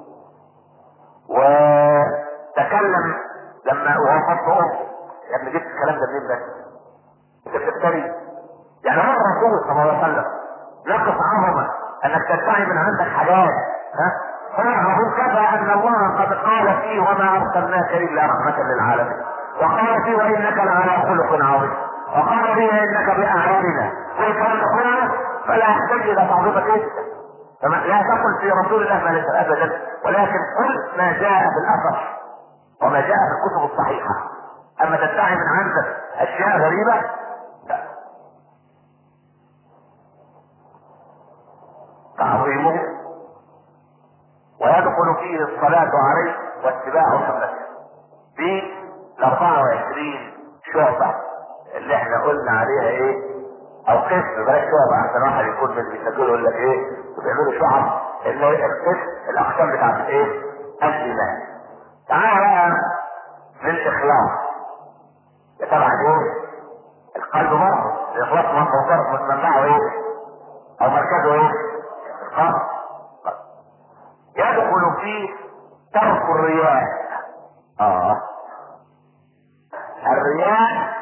S1: وتكلم لما وصفت امه يا ابني جبت الكلام ده منين بس؟ انت بتفتري. يعني مر الرسول صلى الله عليه وسلم نقص عظمه انك تدعي من عندك حاجات. ها؟ فنعرف كفى ان الله قد قال فيه وما ارسلناك الا رحمه للعالمين، وقال فيه وانك لعلى خلق عظيم، وقال فيه انك باعيننا والكلام كله فلا يحتاج الى تعظيمك انت. لا تقل في رسول الله ما ليس ابدا، ولكن قل ما جاء في الاثر وما جاء في الكتب الصحيحه. اما تدعي من عندك اشياء غريبه لا. تعظيمه ويدخل فيه الصلاة عليه واتباع سنته. في الاربعة وعشرين شعبة اللي احنا قلنا عليها ايه او قسم بلاش شعبة احسن واحد يكون من اللي بيسجلوا يقول لك ايه وبيعملوا شعب اللي هي القسم الاقسام بتاعت الايه الايمان. تعالى بقى للاخلاص. طبعا ايه القلب مرض. الاخلاص مرض من منبعه ايه او مركزه ايه القلب. يدخل فيه ترك الرياء. اه الرياء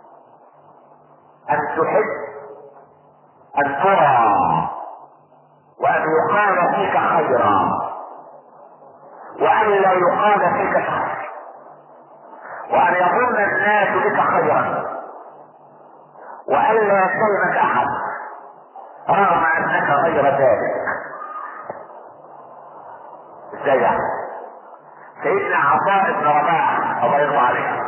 S1: ان تحب ان ترى وان يقال فيك خيرا وان لا يقال فيك شر وان يظن الناس بك خيرا وان لا يكلمك احد رغم انك غير ذلك. ازاي يعني؟ سيدنا عطاء بن رباح الله يرضى عليه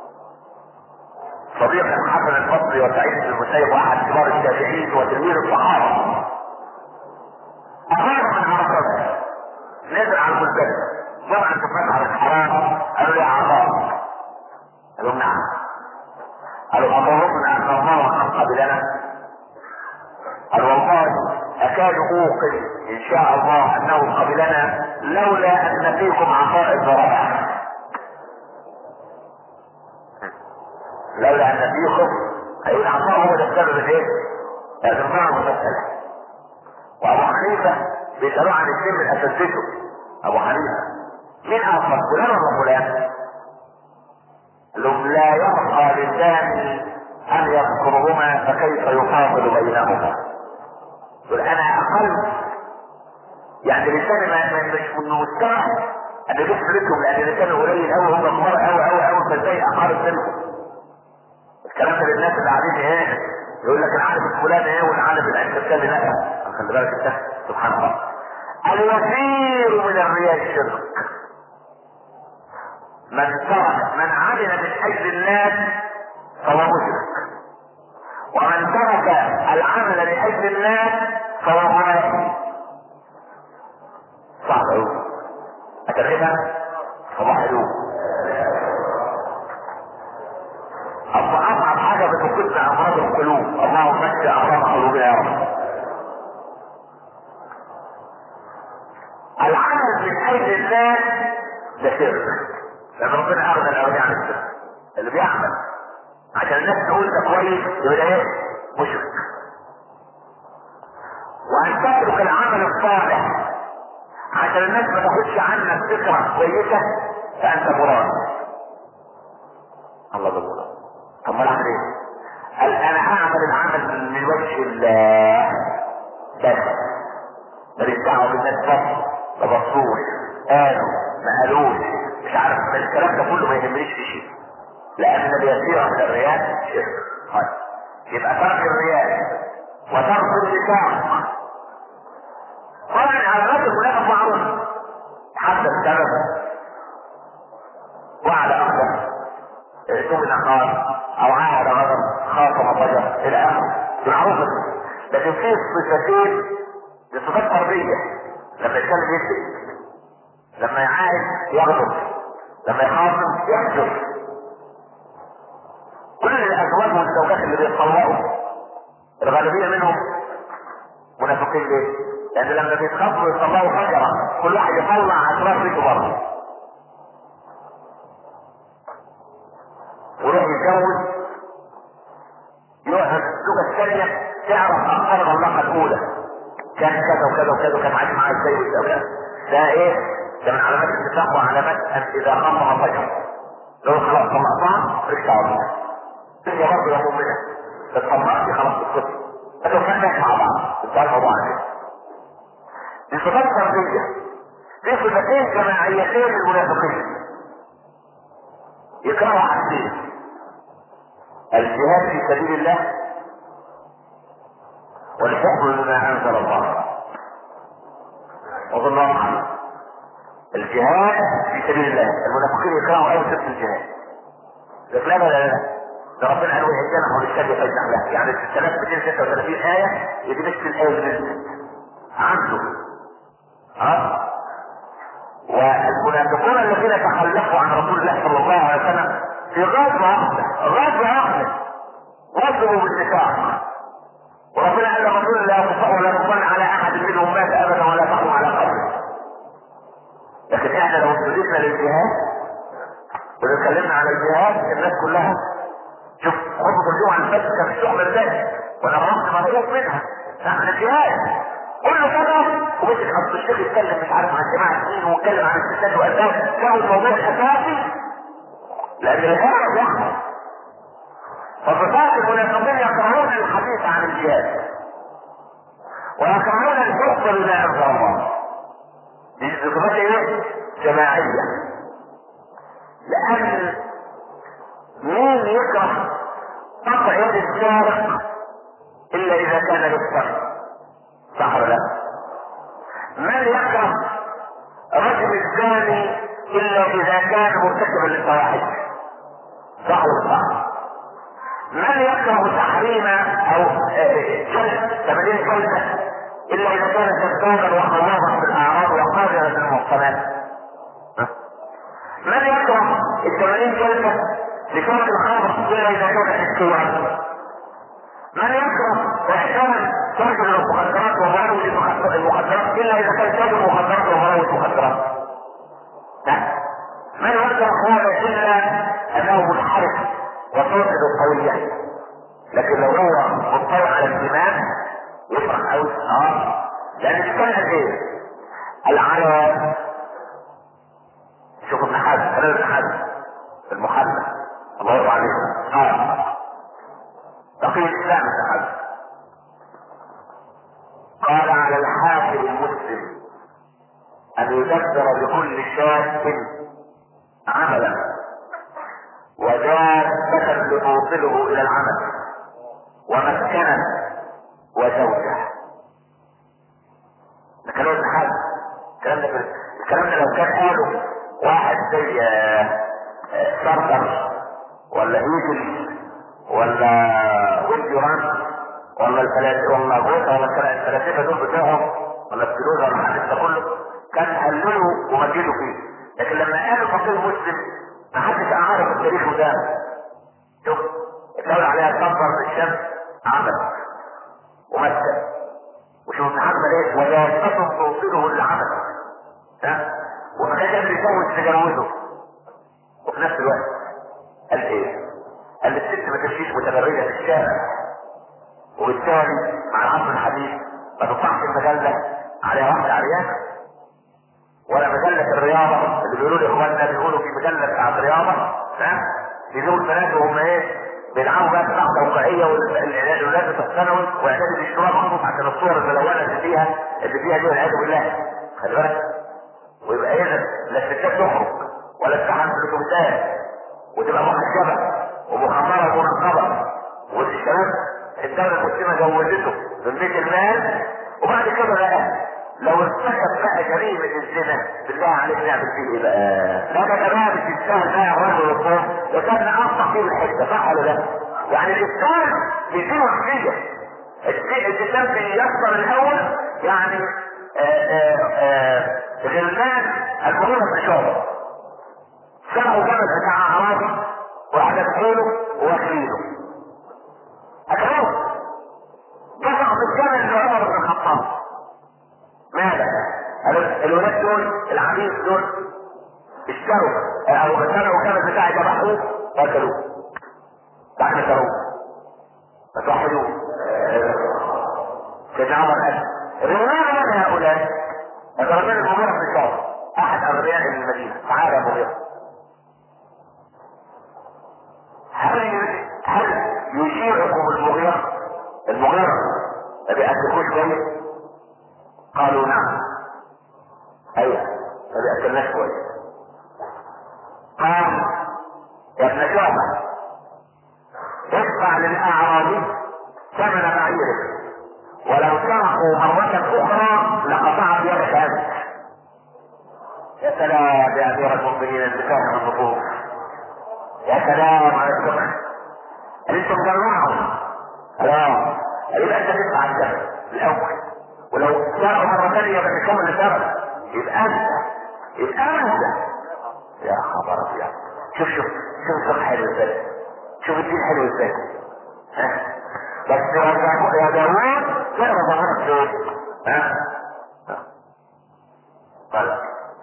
S1: صديق الحسن البصري وسعيد بن المسيب واحد كبار التابعين وتلميذ الصحابه أخذ من عرفات نزل على المزدلفة جمع الفتح على الحرام. قالوا لي يا عطاء. قالوا نعم. قالوا أظننا أن الله قد قبلنا. قال والله أكاد أوقن إن شاء الله أنه قبلنا لولا أن فيكم عطاء بن رباح. لولا أن فيكم أي العطاء هو ده السبب الإيه؟ الإرضاء المسألة. وأبو حنيفة بيسألوه عن اثنين من أساتذته. أبو حنيفة مين أفضل فلان ولا فلان؟ قال لهم لا يبقى لساني أن يذكرهما فكيف يفاضل بينهما. يقول أنا أقل يعني لساني ما مش من مستوى أنا جبت لكم لأن لساني قليل أوي هم كبار أوي أوي أوي فازاي أقارب منهم. الكلام ده للناس اللي قاعدين ايه يقول لك العالم الفلاني ايه والعالم العلم الثاني لا. خلي بالك انت سبحان الله. الوثير من الرياء الشرك. من ترك من عمل من اجل الناس فهو مشرك ومن ترك العمل لاجل الناس فهو مرائي. صعب اوي اتركها صباح اليوم. اصعب حاجه بتفقدنا امراض القلوب. اللهم اشف امراض قلوبنا يا رب. العمل من اجل الناس ده شرك لان ربنا اخذ الاوديع عن الشرك. عشان الناس تقول ده كويس يبقى ايه؟ مشرك. وان تترك العمل الصالح عشان الناس ما تاخدش عنك فكره كويسه فانت مراد. الله بالله. طب ما اعمل ايه؟ قال انا اعمل العمل من وجه الله بس، ماليش دعوه بالناس بس، ما بصوش قالوا ما قالوش مش عارف الكلام ده كله ما يهمنيش في شيء، لان اليسير من الرياء شرك. يبقى ترك الرياء وترك النفاق. طبعا علامات المنافق معروفه، حتى السبب وعلى اخر سمن قال او عاهد غضب خاصم فجر الى اخره معروفه. لكن في صفتين لصفات فرديه، لما يتكلم يكذب، لما يعاهد يغضب، لما يخاصم يحجر. كل الازواج والزوجات اللي بيتطلقوا الغالبيه منهم منافقين. ليه؟ لان لما بيتخاصموا يطلقوا فجرة، كل واحد يطلع اطراف بيته بره ويروح يتجوز، يروح الزوجة الثانية تعرف اخبار العلاقة الاولى كان كذا وكذا وكذا وكان عايش معاه ازاي وكذا. ده ايه؟ ده من علامات النفاق وعلامات ان اذا خاصم فجر لو خلاص طلقتها رجع عمرها. هي برضه يا مؤمنة اتطلقتي خلاص الكتب انتوا فاهمين مع بعض انتهى الموضوع عليه. دي صفات فردية. دي صفتين جماعيتين للمنافقين يكرهوا حاجتين: الجهاد في سبيل الله والحكم بما انزل الله. وظن الله الجهاد في سبيل الله، المنافقين يكرهوا اي صفة الجهاد. لكن لا لا لا ده ربنا قال ويهدنا وللشر فيزع له، يعني في ثلاث مئتين وستة وثلاثين آية يجي نفس الآية اللي نزلت عنده. ها؟ والمنافقون الذين تخلفوا عن رسول الله صلى الله عليه وسلم في غزوة واحدة، غزوة واحدة وصلوا بالنفاق. وربنا قال لرسول لا يقصر ولا يقصر على أحد منهم مات أبدا ولا تقوم على قبره. لكن احنا لو استضيفنا للجهاد ونتكلمنا على الجهاد الناس كلها شوف خطبة الجمعة اللي فاتت كان الشغل ازاي وانا رحت مريض منها. نحن الجهاد كله كده ومسك اصل الشيخ يتكلم مش عارف عن جماعة مين ويتكلم عن الستات وقدام كان الموضوع اساسي لان الغرض يحصل. فصفات المنافقين يكرهون الحديث عن الجهاد ويكرهون الحكم بما انزل الله. دي صفات ايه؟ جماعية. لان مين يكره قطع يد السارق الا اذا كان للسرقة؟ صح ولا لا؟ من يكره رجل الزاني الا اذا كان مرتكبا للفواحش؟ صح ولا صح؟ من يكره تحريم او جلد ثمانين جلدة الا اذا كان كذابا وخواضا في الاعراض وقادرا في المحصنات؟ من يكره الثمانين جلدة لشرط الخمر الا اذا كان حسيا؟ من يكره احسان ترك المخدرات ومراوي المخدرات الا اذا كان تاجر المخدرات ومراوي المخدرات؟ لا. من يكره هذا الا انه منحرف وصوته قوية، لكن لو هو مطلع على الامام يفرح قوي. اه لان الكلمة ايه؟ العلى شوف ابن حزم كلام ابن حزم المحمد الله يرضى عليه قال تقي الاسلام ابن حزم قال على الحاكم المسلم ان يدبر لكل شاب عملا ودابة لتوصله الى العمل ومسكنا وزوجة. ده كلام ابن حزم. الكلام ده الكلام ده لو كان قاله واحد زي سرطر ولا ايجل ولا ويليوران ولا الفلاسفه ولا غوثة ولا الفلاسفه دول بتوعهم ولا السلوزة ولا الحديث ده كله كان قللوا ومجدوا فيه. لكن لما قالوا فقير مسلم ما حدش اعرف التاريخ ده. شوف الدولة عليها تنظر في الشمس عمل ومسكن. وشوف ابن حزم ايه؟ وياسة توصله للعمل. ها؟ وما كانش يتجوز تجوزه. وفي نفس الوقت قال ايه؟ قال الست ما تمشيش متبرجه في الشارع، وبالتالي مع العصر الحديث ما تطلعش المجله عليها واحده عريانه، ولا مجله الرياضه اللي بيقولوا لاخواننا بيقولوا في مجله بتاعت الرياضه ها يجيبوا البنات وهم ايه بيلعبوا بقى في لحظه واقعيه، والولاد في الثانوي واعداد الاشتراك مخصوص عشان الصور الملونه اللي فيها اللي فيها دي والعياذ بالله. خلي بالك. ويبقى اذا لا الستات تخرج ولا تستحمل في الاتوبيسات وتبقى محجبه ومخمره ومنقبه، والشباب الدوله المسلمه جوزته من بيت المال، وبعد كده بقى لو ارتكب بقى جريمه الزنا بالله عليك نعمل فيه ايه بقى؟ لا ده كمان مش يستاهل بقى الرجل والطفل، ده كان اقصى فيه الحته، صح ولا لا؟ يعني الاسلام بيديله حقيقه. الاسلام بييسر الاول يعني غلمان المرور بالاشاره سرقوا جبل بتاع اعراضي وعدد حيله ووكيله اكلوه دفع في الجبل لعمر بن الخطاب. ماذا؟ الولاد دول العبيد دول اشتروا او سرقوا الجبل بتاعي ذبحوه واكلوه بعد ما شروه فتوحدوه. سيدنا عمر قال رواية من هؤلاء ضربين المغيرة في الشعب احد اغنياء المدينة. تعالى يا مغيرة، هل هل يشيعكم المغيرة المغيرة ما بيأكلوش كويس؟ قالوا نعم. ايوه ما بيأكلناش كويس. قال يا ابن شعبة ادفع للأعرابي ثمن بعيرك، ولو سرقوا مرة أخرى لقطعت يدك أنت. يا سلام يا أمير المؤمنين اللي فاهم النفوس، يا سلام على السمع. أنتم جمعهم خلاص، يبقى أنت تدفع الثمن الأول، ولو سرقوا مرة ثانية بتكمل الثمن يبقى أنت يبقى أنت. يا خبر أبيض. شوف شوف شوف الفقه حلو ازاي، شوف الدين حلو ازاي. بس يا داوود تقرا ظهرك فين؟ ها؟ طيب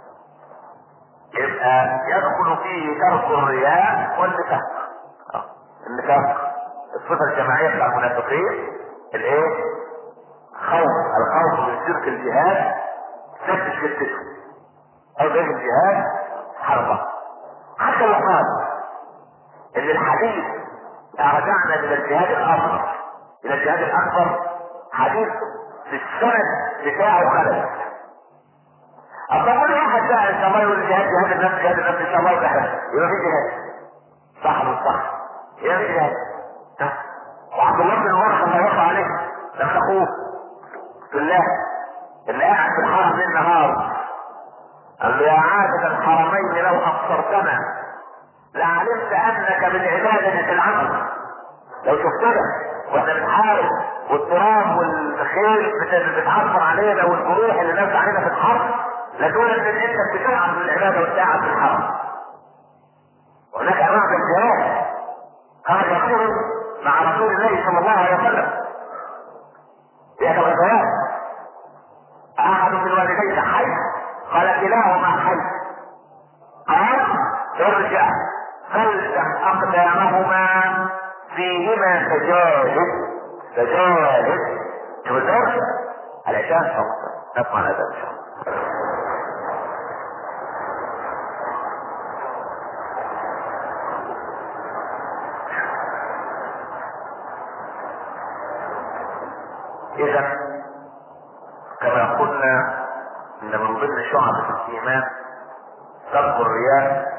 S1: يبقى يدخل فيه ترك الرياء والنفاق. النفاق الصفة الجماعية بتاع المنافقين الايه؟ خوف الخوف من شرك الجهاد سد شركته او غير الجهاد حربه. حتى يقال ان الحديث رجعنا من الجهاد الاصغر الى الجهاد الاكبر حديث في السند بتاعه خلل. اما كل واحد بقى ان شاء الله يقول الجهاد جهاد النفس جهاد النفس ان شاء الله وكذا يبقى في جهاد صح ولا صح؟ يبقى في جهاد. وعبد الله بن عمر الله يرضى عليه لما اخوه في الله اللي قاعد في الحرم ليل نهار قال له يا عابد الحرمين لو ابصرتنا لعلمت انك من عبادة العمل. لو شفتنا واحنا بنحارب والتراب والخيل بتحصر علينا والجروح اللي نازله علينا في الحرب لتقول ان انت بتلعب من العباده والساعه في الحرب. وهناك انواع من الجهاد كان يقول مع رسول الله صلى الله عليه وسلم في هذا الغزوات احد من والديك حي؟ قال كلاهما حي. قال ارجع فالزم اقدامهما فيهما تجاهد تجاهد شو الدرس علشان فقط نسمع هذا ان شاء الله. اذا كما قلنا ان من ضمن شعب الايمان ترك الرياء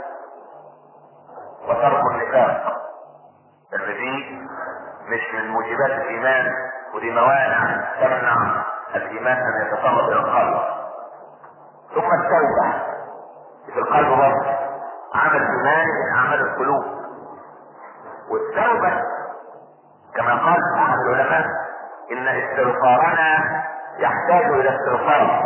S1: وترك النفاق. الرديء مش من موجبات الايمان، ودي موانع تمنع الايمان ان يتطرق الى القلب. ثم التوبه في القلب برضه عمل ايماني من اعمال القلوب. والتوبه كما قال احد العلماء ان استغفارنا يحتاج الى استغفار.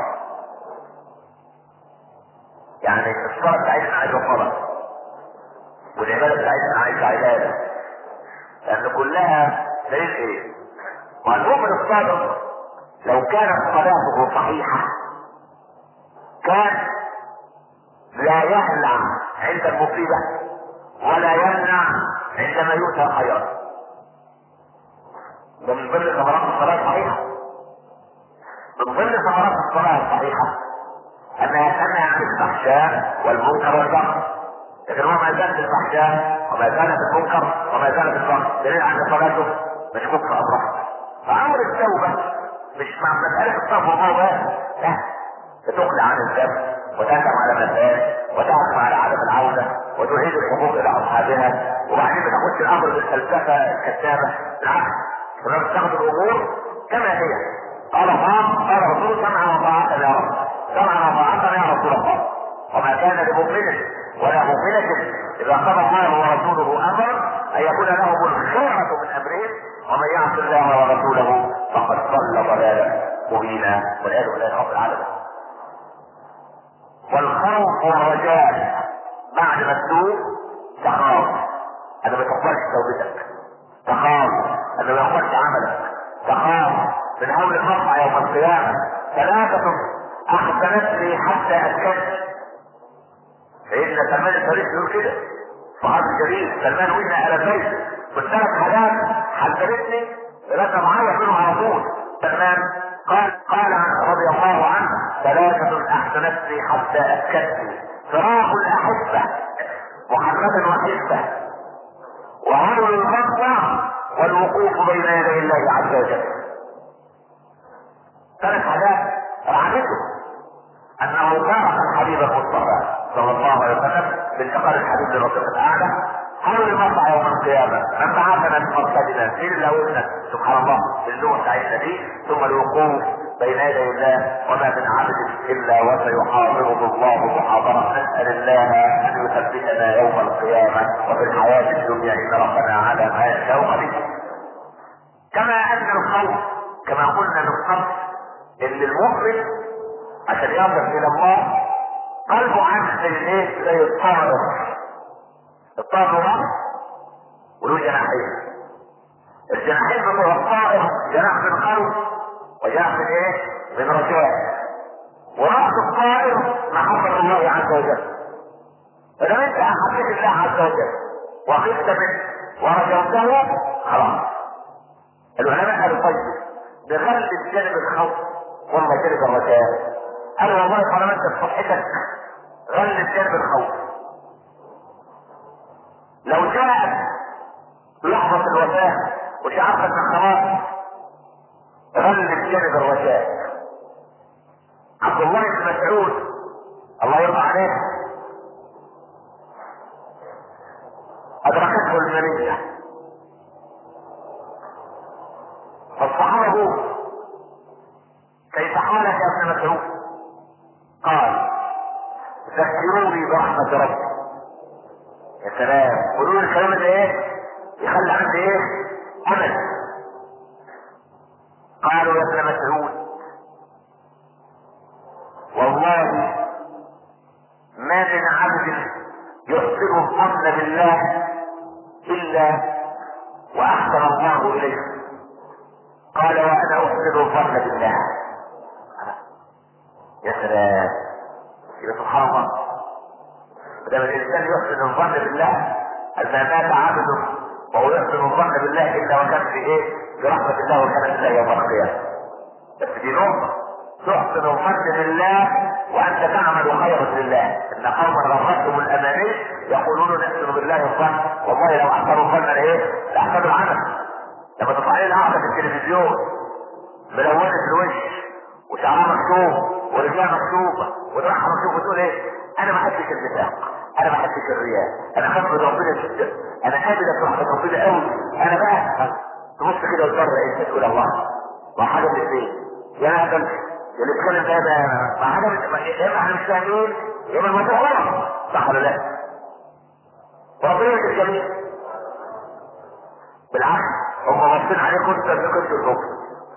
S1: يعني الصلاه بتاعتنا عايزه صلاه والعباده بتاعتنا عايزه عباده، لان كلها دليل ايه؟ والمؤمن الصادق لو كانت صلاته صحيحه كان لا يهلع عند المصيبه ولا يمنع عند كما يؤتى خيرا. ومن ضمن ثمرات الصلاة الصحيحة من ضمن ثمرات الصلاة الصحيحة انها تنهى عن الفحشاء والمنكر والبغي. لكن هو ما زال في الفحشاء وما زال في المنكر وما زال في البغي، دليل على صلاته مشكوك في امرها. فامر التوبة مش مع مسألة الصبر وهو لا، تقلع عن الذنب وتندم على ما فات وتعزم على عدم العودة وتعيد الحقوق الى اصحابها، وبعدين ما تاخدش الامر بالفلسفة الكذابة. بالعكس، ولما تاخد الامور كما هي. قال الله قال رسول سمعا وطاعة يا رب، سمعا وطاعة يا رسول الله. وما كان لمؤمن ولا مؤمنة اذا قضى الله ورسوله امرا ان يكون لهم الخيرة من امرهم، ومن يعص الله ورسوله فقد ضل ضلالا مبينا، والعياذ بالله رب العالمين. والخوف والرجاء بعد ما تتوب تخاف ان ما تقبلش توبتك، تخاف ان ما يقبلش عملك، تخاف من هول المرفع يوم القيامة. ثلاثة احسنتني حتى اسكت. سيدنا سلمان الفارسي يقول كده صحابي الجليل سلمان وإنا على البيت، والثلاث حاجات حذرتني ثلاثة معايا منهم على طول. سلمان قال قال رضي الله عنه ثلاثة احسنتني حتى اسكتني: فراق الاحبة محمدا وحبه، وهول المقطع، والوقوف بين يدي الله عز وجل. ثلاث حاجات رعبته انه فارق الحبيب المصطفى صلى الله عليه وسلم بانتقال الحبيب للرفيق الاعلى. هول المقطع يوم القيامه: من بعثنا من مرصدنا الا وزنا سبحان الله باللغه بتاعتنا دي، ثم الوقوف بين يدي الله: وما من عبد الا وسيحاضره الله محاضره. نسال الله ان يثبتنا يوم القيامه وفي الحياه الدنيا ان ربنا على ما يشاء قدير. كما ان الخوف كما قلنا بالصبر ان المؤمن عشان يصل الى الله قلبه عامل زي الايه؟ زي الطائر. الطائر ده وله جناحين، الجناحين بتوع الطائر جناح من قلب وجناح من ايه؟ من رجاء. ورأس الطائر محبة الله عز وجل. فلما انت احبيت الله عز وجل وخفت منه ورجوته خلاص. العلماء قالوا طيب بغلب جانب الخوف والله جانب الرجاء. قالوا والله طالما انت في صحتك غلب جانب الخوف. لو جاءت لحظة الوفاة وشعرت انك خلاص غلب جانب الرجاء. عبد الله بن مسعود الله يرضى عليه ادركته المنية، فالصحابة كيف حالك يا ابن مسعود؟ قال ذكروني برحمة ربي. يا سلام، قولوا لي الكلام ده ايه؟ يخلي عندي ايه؟ امل. قالوا يا ابن مسعود والله ما من عبد يحسن الظن بالله الا واحسن الله اليه. قال وانا احسن الظن بالله. يا سلام، يبقى سبحان الله لما الانسان يحسن الظن بالله ما مات عبد وهو يحسن الظن بالله الا وكان في ايه؟ برحمة الله وكان الله يوم القيامة. بس دي نقطة، تحسن الظن بالله وانت تعمل خيرا لله. ان قوما غرتهم الاماني يقولون نحسن بالله الظن، والله لو احسنوا الظن لايه؟ لاحسنوا العمل. لما تطلعي القعده في التلفزيون ملونه في الوش وشعرها مكتوب ورجلها مكتوبه ودراعها مكتوب وتقول ايه؟ انا ما احبش النفاق، انا ما احبش الرياء، انا خاف من ربنا جدا، انا قابل برحمه ربنا قوي، انا بقى تبص كده وتبرر انت تقول الله ما حاجه من الاثنين. يا هذا اللي بيتكلم ده ده ما حاجه من يا اما احنا مش فاهمين يا اما الموضوع غلط، صح ولا لا؟ ربنا الجميل بالعكس هم باصين عليكم انت بكل الركن.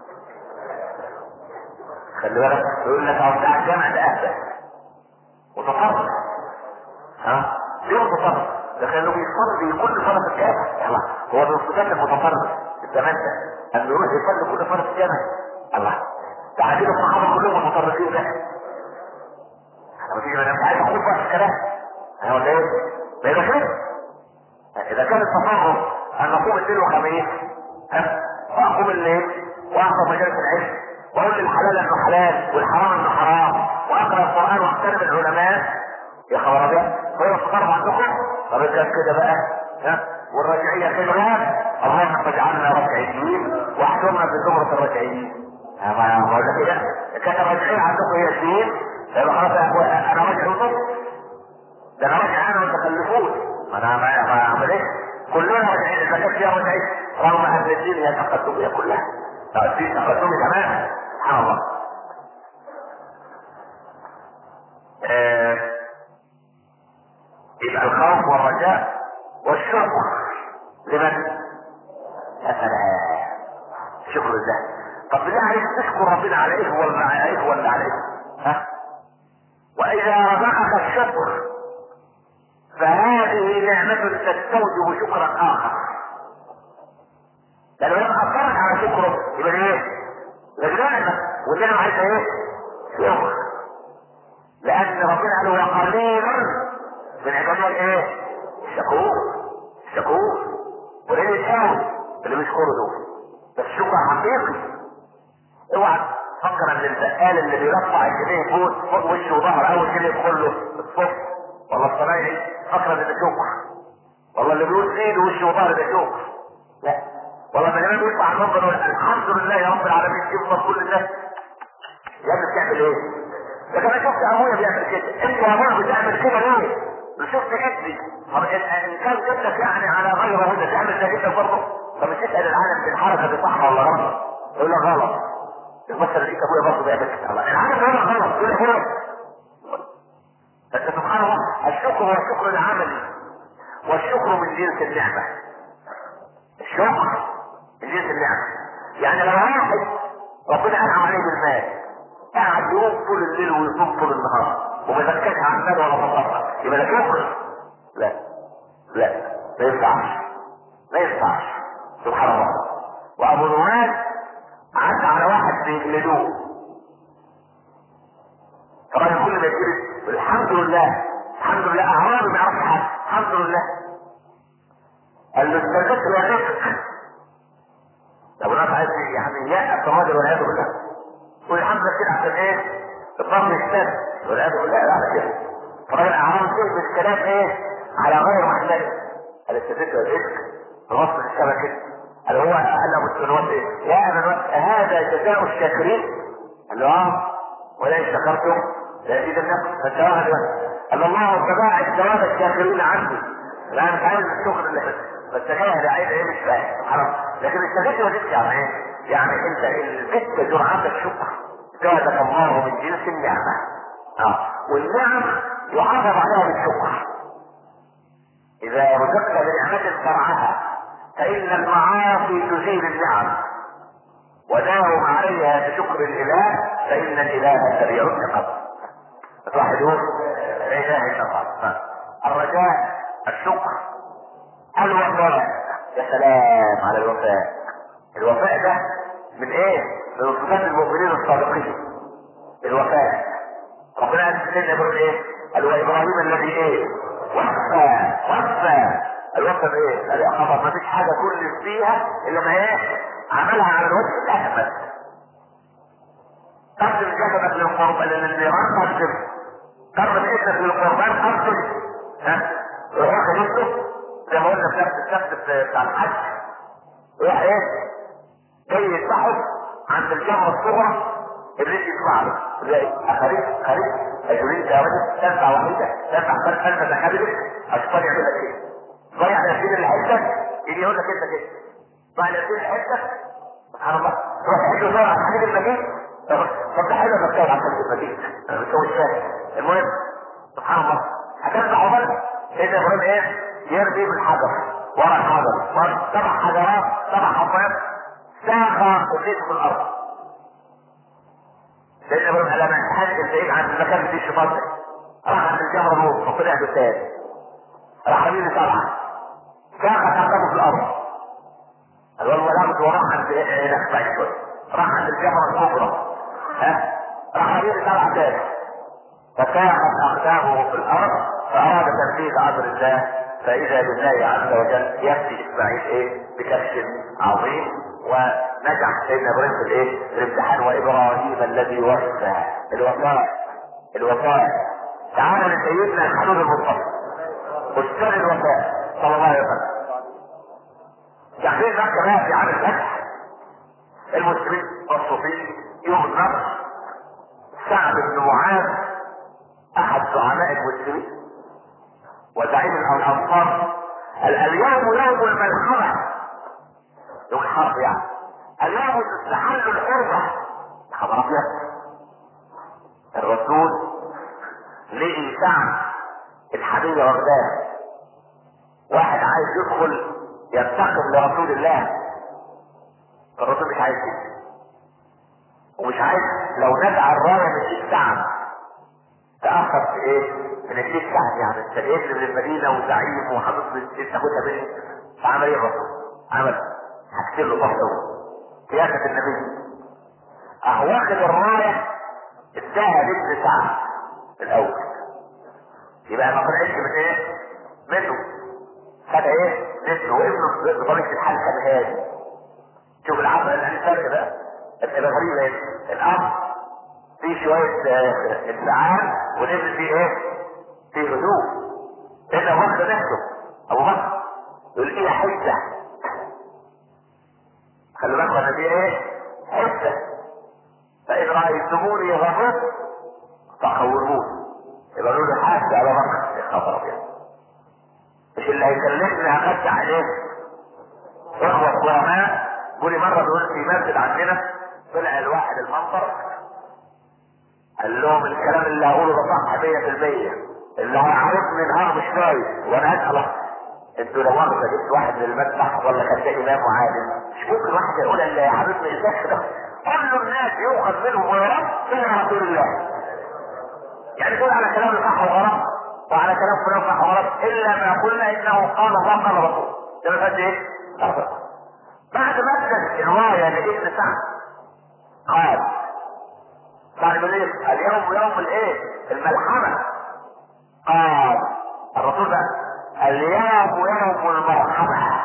S1: خلي بالك يقول لك او بتاع الجامع ده اهدى متطرف. ها؟ ليه متطرف؟ ده كانوا بيصلي كل صلاه في الجامع. الله، هو من صفات المتطرف الزمان ده انه يروح يصلي كل صلاه في الجامع. الله، تعالوا الصحابه كلهم متطرفين ده. انا مش انا مش عايز اقول بقى الكلام انا ولا ايه؟ ما يبقى كده اذا كان التصرف ان نقوم الليل وخميس ها واقوم الليل واحضر مجالس العلم واقول للحلال انه حلال والحرام انه حرام واقرا القران واحترم العلماء، يا خبر ابيض هو التصرف عندكم؟ طب اذا كان كده بقى ها والرجعيه خيرها اللهم اجعلنا رجعيين واحشرنا في زمره الرجعيين. ما بقول لك كده كانت الرجعيه عندكم هي الدين يبقى خلاص انا راجع ونص، ده انا راجع انا والمخلفون، انا ما اعمل ايه؟ كلنا راجعين اذا كانت فيها رجعيه رغم ان الدين هي تقدميه كلها، الدين تقدمي تماما سبحان الله. يبقى آه الخوف والرجاء والشكر لمن؟ يا سلام شكر الله. طب بالله عليك تشكر ربنا على ايه ولا على ايه ولا على ايه؟ ها؟ واذا رزقك الشكر فهذه نعمة تستوجب شكرا اخر. لانه لما اثرت على شكره يبقى ايه؟ نعمة والنعمة عايزة ايه؟ شكر. لان ربنا قال وقليل من عبادنا ايه؟ الشكور. الشكور قليل الشكر اللي بيشكروا دول بس شكر حقيقي. اوعى تفكر ان البقال اللي بيرفع الجنيه فوق فوق وشه وظهر اول جنيه يدخل له الصبح والله الصنايعي فكر ان ده شكر، والله اللي بيقول ايده وشه وظهر ده شكر. لا والله ما جاي بيطلع على المنبر الحمد لله يا رب العالمين يفضل كل الناس يا ابني بتعمل ايه؟ لكن انا شفت ابويا بيعمل كده، انت يا ابويا بتعمل كده ليه؟ شفت جدي طب ان كان جدك يعني على غير هدى تعمل زي جدك برضه؟ طب تسال العالم في الحركه دي صح ولا غلط؟ يقول لك غلط. المثل اللي ابويا برضه بيعمل كده العالم يقول لك غلط يقول لك غلط. بس سبحان الله الشكر هو الشكر العملي والشكر من جنس النعمه. الشكر من جنس النعمه يعني لو واحد ربنا انعم عليه بالمال قاعد يوم طول الليل ويصوم طول النهار وما ذكرش عن مال ولا تصرف يبقى ده شكر؟ لا لا ما ينفعش ما ينفعش سبحان الله. وابو نواس عدى على واحد بيجلدوه طبعا كل ما يجلد الحمد لله الحمد لله اعرابي ما يعرفش حد الحمد لله قال له استاذك يا رزق. ابو نواس عايز يعني يأس الراجل والعياذ بالله والحمد لله كده عشان ايه؟ الضرب يشتد والعياذ بالله على كده. فالراجل اعرابي فيه بالكلام ايه؟ على غير محمد. قال استاذك يا رزق بغصب الشبكه كده. قال هو قال له ابو النواس ايه؟ يا ابا النواس هذا جزاء الشاكرين؟ قال له اه ولئن شكرتم لازيدنكم. فالجواب قال الله تباعد ثواب الشاكرين عني. لا مش عايز الشكر اللي بس تجاهل عايز ايه مش فاهم حرام. لكن الشاكر وديك يعني ايه؟ يعني انت البت جرعات الشكر زادك الله من جنس النعمه. اه والنعم يحافظ عليها بالشكر. اذا رزقت بنعمه فرعها فان المعاصي تزيل النعم وداوم عليها بشكر الاله فان الاله سريع العقاب. توحدون لا اله الا الله. الرجاء الشكر الوفاء. يا سلام على الوفاء. الوفاء ده من ايه؟ من صفات المؤمنين الصادقين. الوفاء ربنا قال سيدنا ابراهيم ايه؟ قال وابراهيم الذي ايه؟ وفى وفى. الوفاء بايه؟ قال يا خبر ما فيش حاجه كل فيها الا ما ايه؟ عملها على الوجه الاحمد. قدم جسدك للقربان للنيران قدم قرب ابنك للقربان قدم ها؟ روح خليته زي ما قلنا في نفس السبت بتاع الحج روح ايه؟ جاي يذبحه عند الجمره الصغرى الريش يطلع له زي خريف خريف اجرين كامل تنفع وحيده تنفع فرق كلمه تحدث اشطر يعمل لك ايه؟ ضيع الاسئله اللي حدك يجي يقول لك انت كده ضيع الاسئله اللي حدك سبحان الله روح حج وصور على الحديد المجيد. طب ده حلو انك تقعد على الحديد المجيد انا مش مش فاهم. المهم سبحان الله هتنفع عمر سيدنا ابراهيم ايه؟ يرمي بالحجر ورا الحجر ورا سبع حجرات سبع حصيات ساخه وزيت في الارض. سيدنا ابراهيم قال انا هنقل بعيد عن المكان اللي فيه الشيطان ده راح عند الجمره نور وطلع له تاني راح رميله سبعه ساخه تعقبه في الارض. قال والله لا وراح عند هناك بعيد شويه راح عند الجمره الكبرى ها راح رميله سبعه تاني فساخت اقدامه في الارض فاراد تنفيذ امر الله فاذا بالله عز وجل ياتي اسماعيل ايه بكبش عظيم، ونجح سيدنا ابراهيم في الايه الامتحان. وابراهيم الذي وفى الوفاء الوفاء تعالى لسيدنا الحبيب المصطفى استاذ الوفاء صلى الله عليه وسلم. تحديد مكه بقى في عام الفتح المسلمين مبسوطين يوم النصر. سعد بن معاذ احد زعماء المسلمين وزعيم الانصار قال اليوم يوم الملحمه، يوم الحرب يعني، اليوم تستحل الحرمه. خبر ابيض. الرسول لقي سعد الحبيب وردان، واحد عايز يدخل ينتقم لرسول الله، الرسول مش عايز كده، ومش عايز لو نزع الرايه من ايد سعد تاخر في ايه؟ من ايد سعد، يعني انت ايه من المدينه وزعيم وحاطط لي تاخدها مني. فعمل ايه الرسول؟ عمل هكتب له ضغطه سياسه النبي، اهو واخد الرايه اداها لابن سعد الاول، يبقى ما طلعتش من ايه؟ منه، خد ايه؟ منه، وابنه بطريقه الحال كان هادي. شوف العقل الانسان بقى الغريبه ايه؟ الاب فيه شويه انفعال والابن فيه ايه؟ فيه هدوء. اذا واخد نفسه ابو بكر يقول ايه حجه، خلي بالكم انا دي ايه؟ حجه. فإن رأيتموني غضبت فخوروني، يبقى نقول له حاسس على بكر. يا خبر ابيض، مش اللي هيكلمني هخدع عليه. اخوة كرماء قولي مرة بيقول في مسجد عندنا طلع الواحد المنظر قال لهم الكلام اللي هقوله ده صح مية في المية، اللي هيعرفني النهار مش كويس وانا اسأله انتوا لو واخد جبت واحد من المسبح ولا كان ده امام وعالم، مش ممكن واحد يقول اللي يعرفني الشيخ ده كل الناس يؤخذ منهم ويرد الا رسول الله. يعني تقول على كلام صح وغلط وعلى كلام فلان صح وغلط الا ما قلنا انه قال الله قال رسول. ده ما فات ايه؟ بعد ما ادت الروايه لابن سعد قال سعد بن ايه؟ اليوم يوم الايه؟ الملحمه. قال الرسول بقى اليوم يوم المرحمه،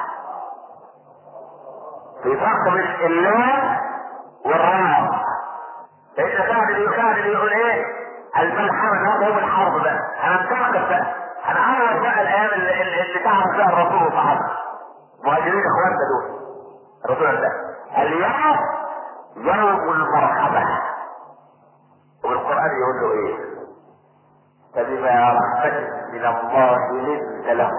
S1: في فرق بين اللام والراء. لان سعد اللي يكاد اللي يقول ايه؟ الملحمه ده يوم الحرب بقى. انا متوقف بقى، انا اعرف بقى الايام اللي, اللي تعرف فيها الرسول وصحابه مهاجرين اخواننا دول. الرسول قال اليوم يوم المرحمه، والقران يقول له ايه؟ فبما رحمة من الله لنت له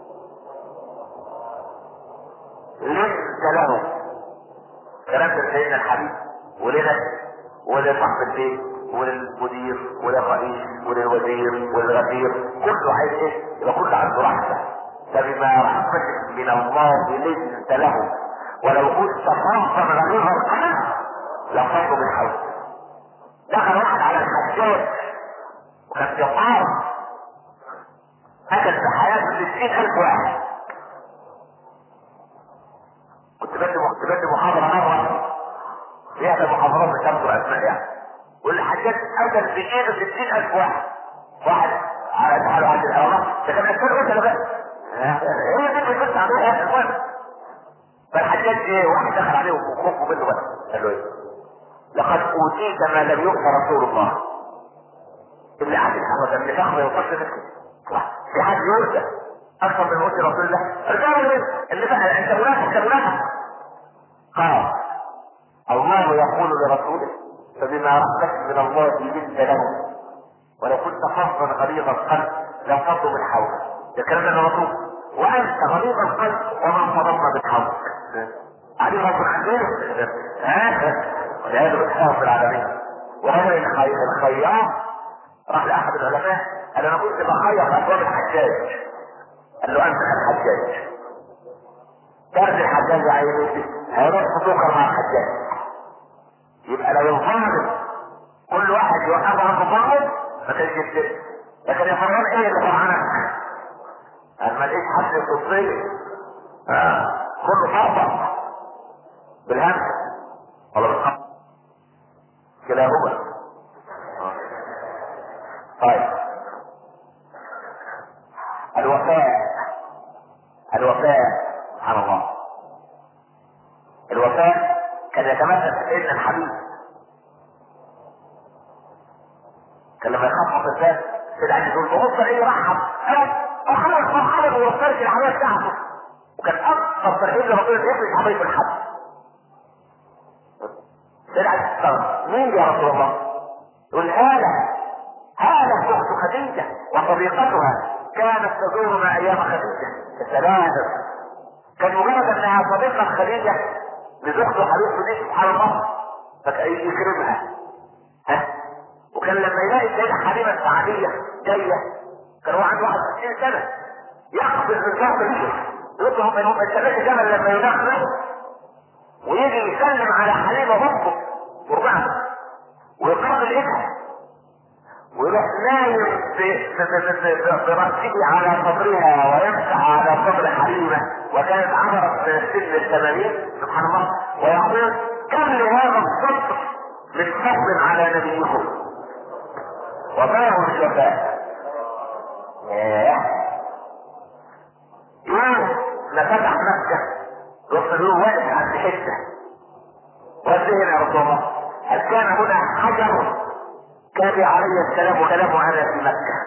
S1: لنت له كلام سيدنا الحبيب ولنا ولصاحب البيت وللمدير وللرئيس وللوزير وللغفير، كله عايز ايه؟ يبقى كله عنده رحمة. فبما رحمة من الله لنت له ولو كنت فظا غليظ القلب لفضوا من حولك. دخل واحد على الحجاج وكان في حار اكل في حياته ستين الف واحد. كنت بدي كنت بدي محاضرة مرة في احدى المحاضرات بتذكر اسماء يعني، والحجاج اكل في ايده ستين الف واحد. واحد على حاله عند الاغراض ده كان اكثر قلت بقى ايه اللي بس عليه المهم. فالحجاج ايه؟ واحد دخل عليه وخوفه منه بس قال له ايه؟ لقد اوتيت ما لم يؤت رسول الله. اللي عاد الحوض اللي فخر يوصل نفسه في حد يرجع اكثر من موت رسول الله. ارجعوا ليه؟ اللي بقى انت منافق انت منافق. قال الله يقول لرسوله فبما رحمة من الله لنت له ولو كنت فظا غليظ القلب لانفضوا من حولك. ده كلام من الرسول، وانت غليظ القلب وما انفضضنا من حولك. عليه رب العالمين ها والعياذ بالله رب العالمين. وهذا الخياط راح لاحد العلماء قال انا كنت بخيط ابواب الحجاج. قال له انت الحجاج تعرف الحجاج يا عيني هيروح سوقا مع الحجاج. يبقى لو الظالم كل واحد يوقف عنه ظالم ما كانش يكتب، لكن يا فرعون ايه اللي فرعانك؟ قال ما لقيت حد يصدق اه كله فرصه بالهمس ولا بالخط كلاهما. طيب الوفاء يتمثل في سيدنا الحبيب. كان لما يخاف من الناس كده عايز يقول بص ايه يرحب او محمد مرحبا ويختارش العمليه بتاعته. وكان اكثر ترحيب لما كنا يخرج عمليه الحب. سيدنا عايز تستغرب مين يا رسول الله؟ يقول هاله هاله اخت خديجه وصديقتها كانت تزورنا ايام خديجه. السلام. كان مجرد انها صديقه خديجه لزوجته حبيبته دي سبحان الله فيكرمها. ها؟ وكان لما يلاقي السيدة حليمة السعدية جاية كان هو عنده واحد وستين سنة يقفز من جهة رجله يطلب منهم السباك جمل لما يدخل ويجي يسلم على حليمة بطه وربعه ويقبل ايدها ويروح نايم برأسه على صدرها ويمسح على صدر حليمة وكانت عبرت من السن الثمانين سبحان الله ويقول كم لهذا الصدر من فضل على نبيكم وما هو الشفاء. يوم ما فتح مكة رسلوه واقف عند حتة وانتهينا يا رسول الله هل كان هنا حجر كان عليه السلام وكلامه انا في مكة.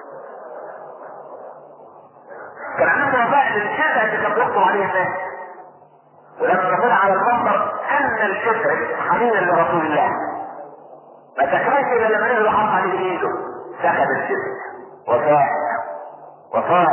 S1: كان عنده وفاء للشفاء اللي كان بيخطب عليه الناس ولما نقول على المنبر ان الشفاء حنينا لرسول الله ما تكرهش الا لما نزل حط عليه ايده سخن الشفاء وفاء وفاء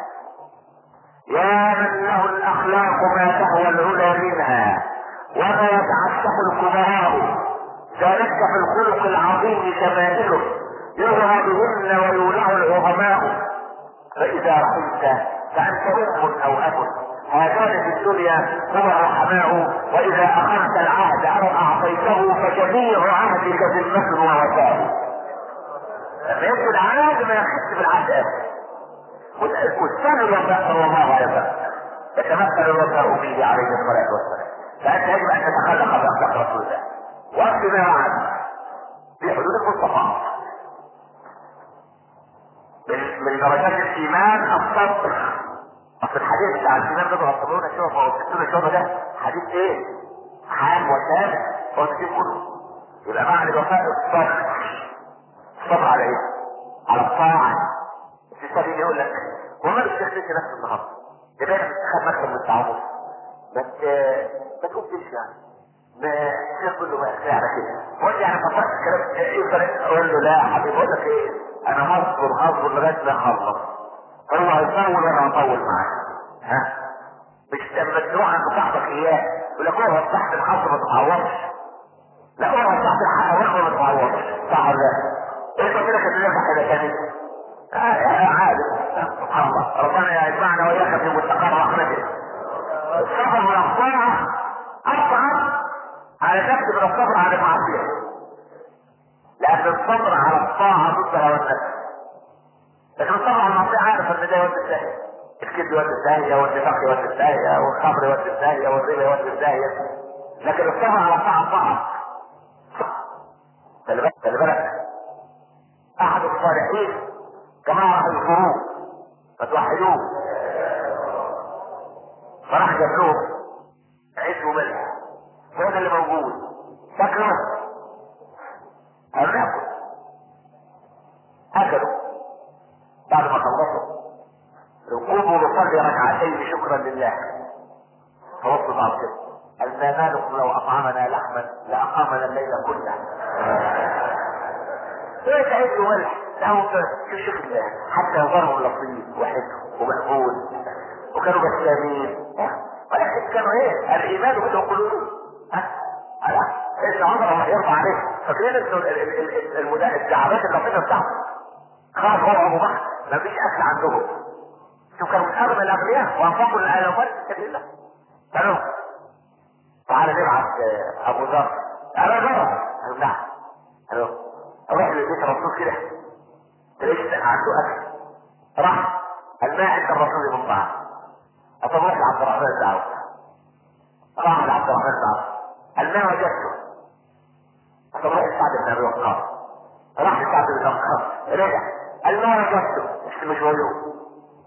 S1: يا من له الاخلاق ما تهوى العلا منها وما يتعشق الكبراء ذلك في الخلق العظيم شمائله يرعى بهن ويولع العظماء فاذا رحمت فانت ام او اب هذان في الدنيا هو الرحماء واذا اخذت العهد او اعطيته فجميع عهدك ذمه ووفاء. لما يبدو العهد ما يخص بالعهد والثاني الوفاء صلى الله عليه وسلم يتمثل الوفاء به عليه الصلاه والسلام. فانت يجب ان تتخلق باخلاق رسول الله وقت ما وعد في حدود المستطاع. من من درجات الايمان الصبر. اصل الحديث بتاع الايمان ده غطلونا شوفه او ستون شوفه ده حديث ايه؟ حام وشاب هو تجيب كله. يبقى معنى الوفاء الصبر. الصبر على ايه؟ على الطاعه. في سبيل يقول لك وما بتشتكي نفس النهارده يبقى انت بتخاف مكتب من التعامل بس ما تقوم تمشي يعني ما تقول له بقى على كده وانت يعني فكرت الكلام ايه فرق اقول له لا يا حبيبي اقول لك ايه انا هصبر هصبر لغايه ما اخلص هو هيطول وانا هطول معاه. ها مش لما تروح عند صاحبك اياه يقول لك اقعد تحت الحظ ما تتعوضش لا اقعد تحت الحظ ما تتعوضش صح ولا لا؟ انت كده كده كده كده آه عادي سبحان الله ربنا يجمعنا واياك في مستقر رحمته. الصبر على الطاعه اصعب على نفس من الصبر على المعصيه لان الصبر على الطاعه ضد هوى النفس لكن الصبر على المعصيه عارف ان ده يودي الداهيه الكذب يودي الداهيه والنفاق يودي الداهيه والخمر يودي الداهيه والربا يودي الداهيه لكن الصبر على الطاعه صعب. خلي بالك خلي بالك احد الصالحين جماعة الفروق فتوحدوه فراح جاب لهم عيش وملح هو ده اللي موجود فاكره قال ناكل اكلوا بعد ما خلصوا قوموا نصلي ركعتين شكرا لله فوصلوا بعض كده قال ما مالكم لو اطعمنا لحما لاقامنا الليل كله ايه عيش وملح له شوف شوف حتى نظرهم لطيف وحلو ومقبول وكانوا بسلامين ولكن كانوا ايه الايمان بدهم قلوبهم. ها لا ابن عمر الله يرضى عليه فاكرين انه الدعوات اللطيفه بتاعته خلاص هو ابو بكر ما فيش اكل عندهم شوف كانوا من اغنى الاغنياء وانفقوا الالوان في سبيل الله قالوا تعالى نبعث ابو ذر انا ذر قالوا نعم قالوا اروح لبيت الرسول كده ليش عنده اكل راح الماء عند الرسول من بعض اطلع عبد الرحمن الدعوة راح لعبد الرحمن الدعوة الماء وجدته اطلع سعد بن ابي وقاص راح لسعد بن ابي وقاص رجع الماء وجدته مش مش وجوه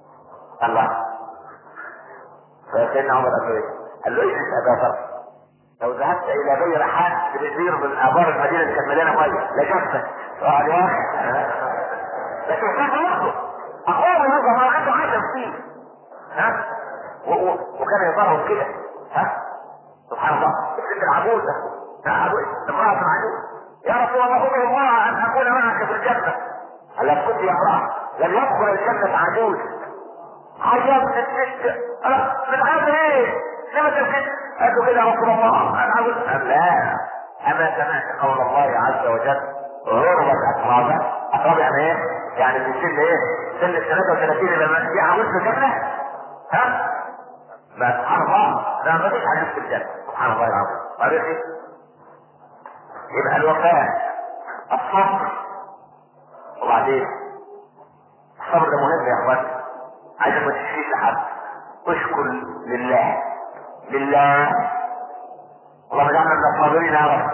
S1: الله فسيدنا عمر قال له ايه؟ قال له اجلس ابا ذر لو ذهبت الى بئر حد بيصير من ابار المدينه اللي كانت مليانه ميه لجفت اقعد يا اخي. لكن كان برضه اخوه هذا ما عنده عشم فيه ها و- و- وكان يظهر كده ها سبحان الله. الست العجوزه امراه عجوز يا رسول الله امر الله ان اكون معك في الجنه. قال لها كنت يا امراه لم يدخل الجنه عجوز. عيطت الست انا بتعمل ايه؟ لما تبكي؟ قال له كده يا رسول الله انا عاوز. قال لا اما سمعت قول الله عز وجل غربت اترابا. اتراب يعني ايه؟ يعني في سن ايه؟ سن ال ثلاثة وثلاثين لما دي عاوز في الجنه ها؟ ما سبحان الله لا ما فيش عجوز في الجنه سبحان الله العظيم. عرفتي؟ يبقى الوفاء الصبر. وبعدين الصبر ده مهم يا اخوان. عايزك ما تشكيش لحد. اشكر لله لله. اللهم اجعلنا من الصابرين يا رب.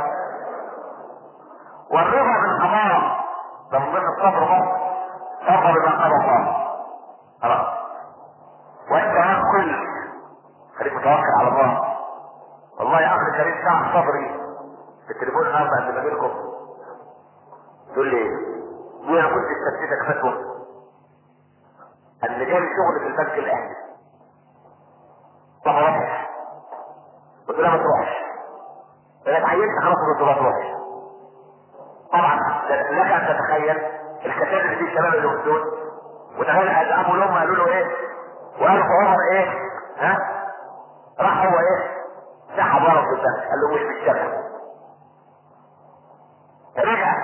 S1: والرضا بالقضاء ده من ضمن الصبر برضه. ترضى بما قضى الله خلاص. والتوكل خليك متوكل على الله. والله يا اخي الكريم ساعة صبري في التليفون النهارده قبل ما اجي لكم تقول لي قول انا كنت استفتيتك فتوى اللي جالي شغل في البنك الاهلي طب وحش. قلت له ما تروحش انا اتعينت خلاص قلت له ما تروحش. طبعا لك ان تتخيل الكتاب اللي فيه الشباب اللي دول وتخيل ابو لهم قالوا له ايه وقالوا عمر ايه ها راح هو ايه سحب ورقه في البنك قال له مش بالشبكه. رجع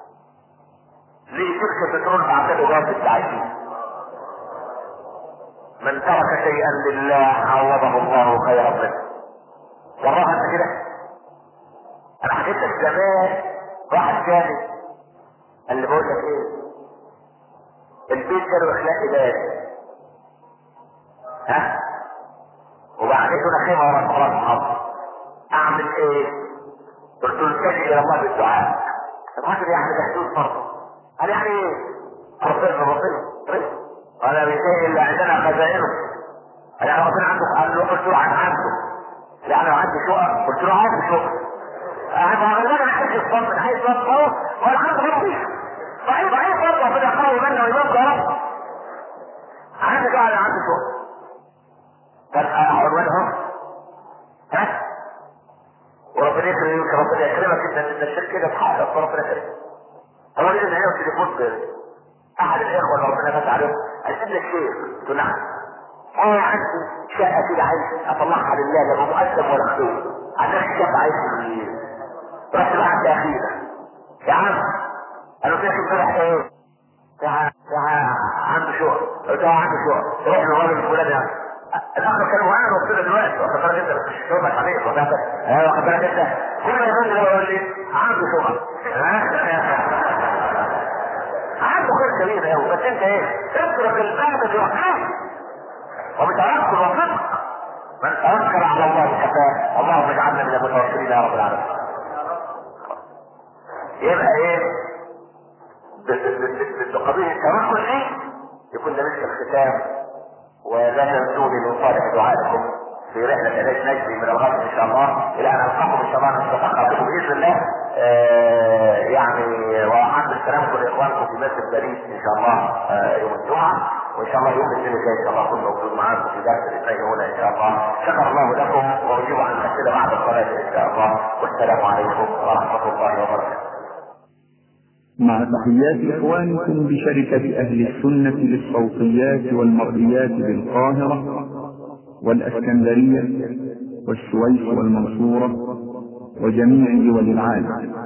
S1: ليه شركه بترول بعتله جواب التعيين. من ترك شيئا لله عوضه الله خيرا منه. والله انت كده انا حكيت لك زمان واحد ثاني اللي بقول لك ايه البيت كانوا اخلاق بال ها وبعدين انا خيمه ورا خلاص حاضر اعمل ايه؟ قلت له اتجه الى الله بالدعاء. الراجل يعني محدود برضه قال يعني ايه؟ ربنا ربنا انا بيتهيأ اللي عندنا خزائنه. انا ربنا عنده قال له قلت له عن عنده لا انا عندي شقق قلت له عندي شقق. انا غالبا انا عايز الصبر انا عايز الصبر ولا عنده ربي ضعيف ضعيف برضه ربنا يقوي منا ويبارك يا رب. عندي قاعد عندي شقق بس عنوانهم ها وربنا يكرمك ربنا يكرمك انت ان الشيخ كده تحقق ربنا يكرمك. هو ليه ان هي التليفون احد الاخوه اللي ربنا فتح عليهم قال لي الشيخ قلت له نعم انا عندي شقه كده عايز اطلعها لله لا مقدم ولا خدوم عندك شقه عايز رحت لحد اخيرا يا عم قالوا فيك امبارح ايه؟ تعال تعال عنده شقه قلت له عنده شقه روح للراجل الفلاني يعني الاخر كانوا معانا وصلنا دلوقتي واخد بالك انت مش شغلك عليك واخد بالك ايوه واخد بالك انت كل ما يقول لي يقول لي عنده شقه عنده خير كبير قوي بس انت ايه؟ اترك الباب بوحدك وبتوكل وصدق. من توكل على الله كفاه. اللهم اجعلنا من المتوكلين يا رب العالمين. يبقى ايه؟ بقضيه التوكل دي يكون ده مثل الختام. ولا تنسوني من صالح دعائكم في رحله علاج نجدي من الغد ان شاء الله الى ان القاكم ان شاء الله نتفقد بكم باذن الله. آه يعني واحب السلام لاخوانكم في مسجد باريس ان شاء الله آه يوم الجمعه وان شاء الله يوم الاثنين الجاي ان شاء الله اكون موجود معاكم في درس الاثنين هنا ان شاء الله. شكر الله لكم واجيب عن الاسئله بعد الصلاه ان شاء الله والسلام عليكم ورحمه الله وبركاته.
S2: مع تحيات إخوانكم بشركة أهل السنة للصوتيات والمرئيات بالقاهرة والأسكندرية والسويس والمنصورة وجميع دول العالم.